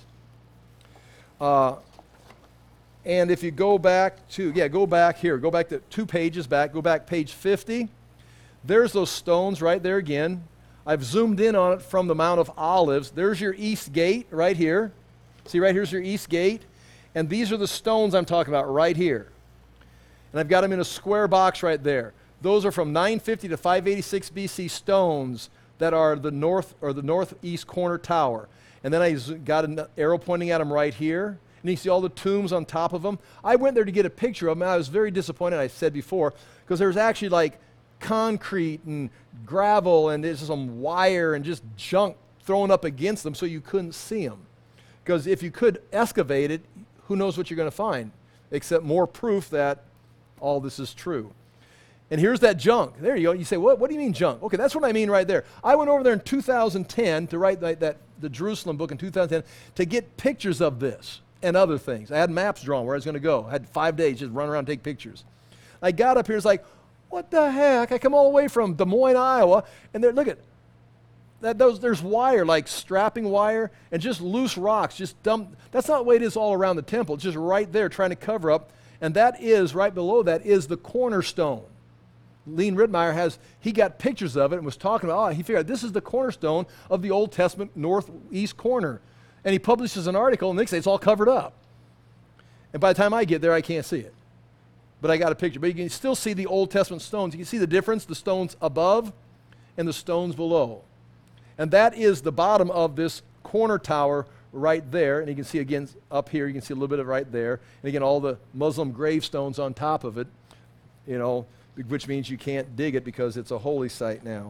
Uh, and if you go back to, yeah, go back here. Go back to two pages back. Go back page fifty. There's those stones right there again. I've zoomed in on it from the Mount of Olives. There's your east gate right here. See, right here's your east gate. And these are the stones I'm talking about right here. And I've got them in a square box right there. Those are from nine fifty to five eighty-six B C stones that are the north or the northeast corner tower. And then I got an arrow pointing at them right here. And you see all the tombs on top of them. I went there to get a picture of them. And I was very disappointed, I said before, because there's actually like concrete and gravel and there's some wire and just junk thrown up against them so you couldn't see them. Because if you could excavate it, who knows what you're going to find, except more proof that all this is true. And here's that junk. There you go. You say, what, what do you mean junk? Okay, that's what I mean right there. I went over there in two thousand ten to write that, that the Jerusalem book in two thousand ten to get pictures of this and other things. I had maps drawn where I was going to go. I had five days just run around and take pictures. I got up here, it's like, what the heck? I come all the way from Des Moines, Iowa, and there, look at that. Those, there's wire, like strapping wire, and just loose rocks, just dump. That's not the way it is all around the temple. It's just right there trying to cover up. And that is, right below that, is the cornerstone. Lean Rittmeyer has, he got pictures of it and was talking about, oh, he figured out this is the cornerstone of the Old Testament northeast corner. And he publishes an article, and they say it's all covered up. And by the time I get there, I can't see it. But I got a picture. But you can still see the Old Testament stones. You can see the difference, the stones above and the stones below. And that is the bottom of this corner tower right there. And you can see again up here, you can see a little bit of right there. And again, all the Muslim gravestones on top of it, you know, which means you can't dig it because it's a holy site now.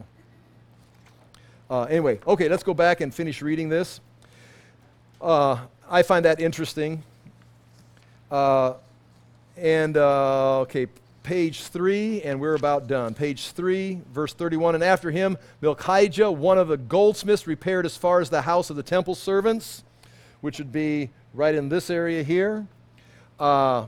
Uh, anyway, okay, let's go back and finish reading this. Uh, I find that interesting. Uh, and, uh, okay, page three, and we're about done. Page three, verse thirty-one, and after him, Malchijah, one of the goldsmiths, repaired as far as the house of the temple servants, which would be right in this area here. Uh,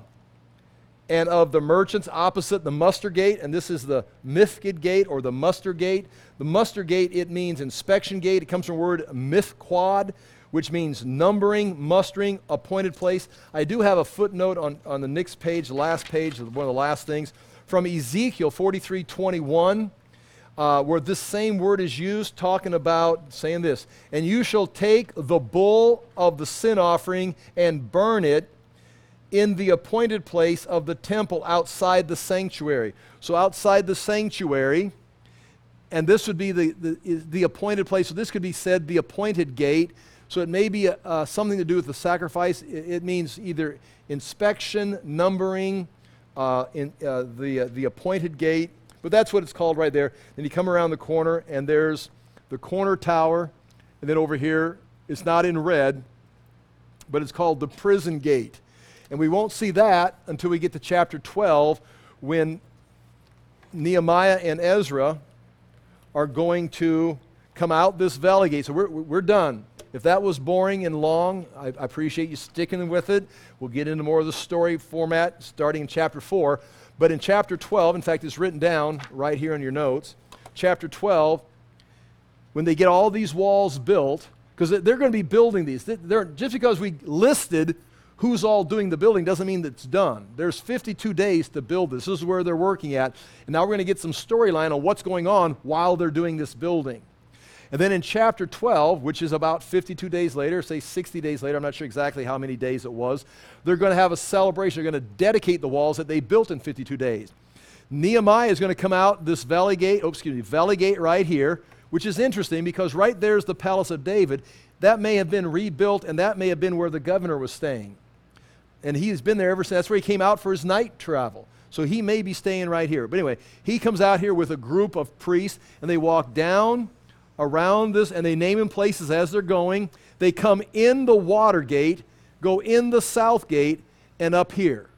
and of the merchants opposite the muster gate, and this is the Mifkid gate or the muster gate. The muster gate, it means inspection gate. It comes from the word mifquad, which means numbering, mustering, appointed place. I do have a footnote on, on the next page, the last page, one of the last things, from Ezekiel forty-three twenty-one, uh, where this same word is used, talking about, saying this, and you shall take the bull of the sin offering and burn it in the appointed place of the temple outside the sanctuary. So outside the sanctuary, and this would be the, the, the appointed place, so this could be said the appointed gate. So it may be uh, something to do with the sacrifice. It, it means either inspection, numbering, uh, in, uh, the, uh, the appointed gate. But that's what it's called right there. Then you come around the corner, and there's the corner tower. And then over here, it's not in red, but it's called the prison gate. And we won't see that until we get to chapter twelve, when Nehemiah and Ezra are going to come out this valley gate. So we're, we're done. If that was boring and long, I, I appreciate you sticking with it. We'll get into more of the story format starting in chapter four. But in chapter twelve, in fact, it's written down right here in your notes. Chapter twelve, when they get all these walls built, because they're going to be building these. They're, just because we listed who's all doing the building doesn't mean that it's done. There's fifty-two days to build this. This is where they're working at. And now we're going to get some storyline on what's going on while they're doing this building. And then in chapter twelve, which is about fifty-two days later, say sixty days later, I'm not sure exactly how many days it was, they're going to have a celebration. They're going to dedicate the walls that they built in fifty-two days. Nehemiah is going to come out this valley gate, oh, excuse me, valley gate right here, which is interesting because right there's the palace of David. That may have been rebuilt, and that may have been where the governor was staying. And he's been there ever since. That's where he came out for his night travel. So he may be staying right here. But anyway, he comes out here with a group of priests, and they walk down around this, and they name him places as they're going. They come in the water gate, go in the south gate, and up here.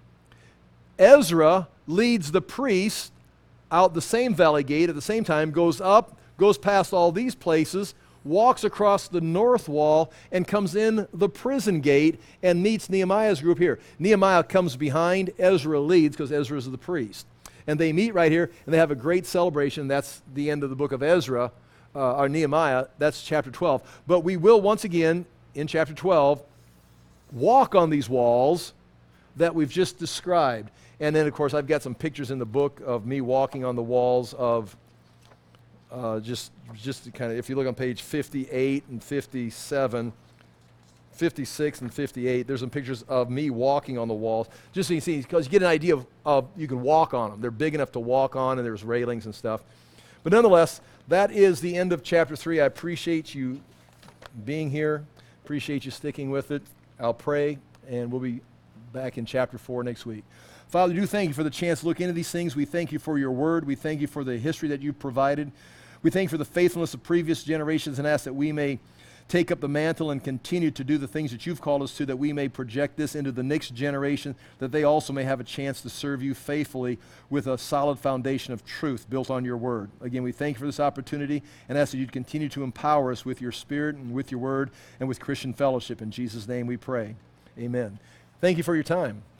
Ezra leads the priests out the same valley gate at the same time, goes up, goes past all these places, walks across the north wall, and comes in the prison gate and meets Nehemiah's group here. Nehemiah comes behind, Ezra leads because Ezra is the priest. And they meet right here, and they have a great celebration. That's the end of the book of Ezra, uh, or Nehemiah. That's chapter twelve. But we will once again, in chapter twelve, walk on these walls that we've just described. And then, of course, I've got some pictures in the book of me walking on the walls of uh, just, just kind of, if you look on page fifty-eight and fifty-seven, fifty-six and fifty-eight, there's some pictures of me walking on the walls, just so you see, because you get an idea of, of, you can walk on them. They're big enough to walk on, and there's railings and stuff. But nonetheless, that is the end of chapter three. I appreciate you being here. Appreciate you sticking with it. I'll pray, and we'll be back in chapter four next week. Father, we do thank you for the chance to look into these things. We thank you for your word. We thank you for the history that you've provided. We thank you for the faithfulness of previous generations, and ask that we may take up the mantle and continue to do the things that you've called us to, that we may project this into the next generation, that they also may have a chance to serve you faithfully with a solid foundation of truth built on your word. Again, we thank you for this opportunity, and ask that you'd continue to empower us with your spirit and with your word and with Christian fellowship. In Jesus' name we pray. Amen. Thank you for your time.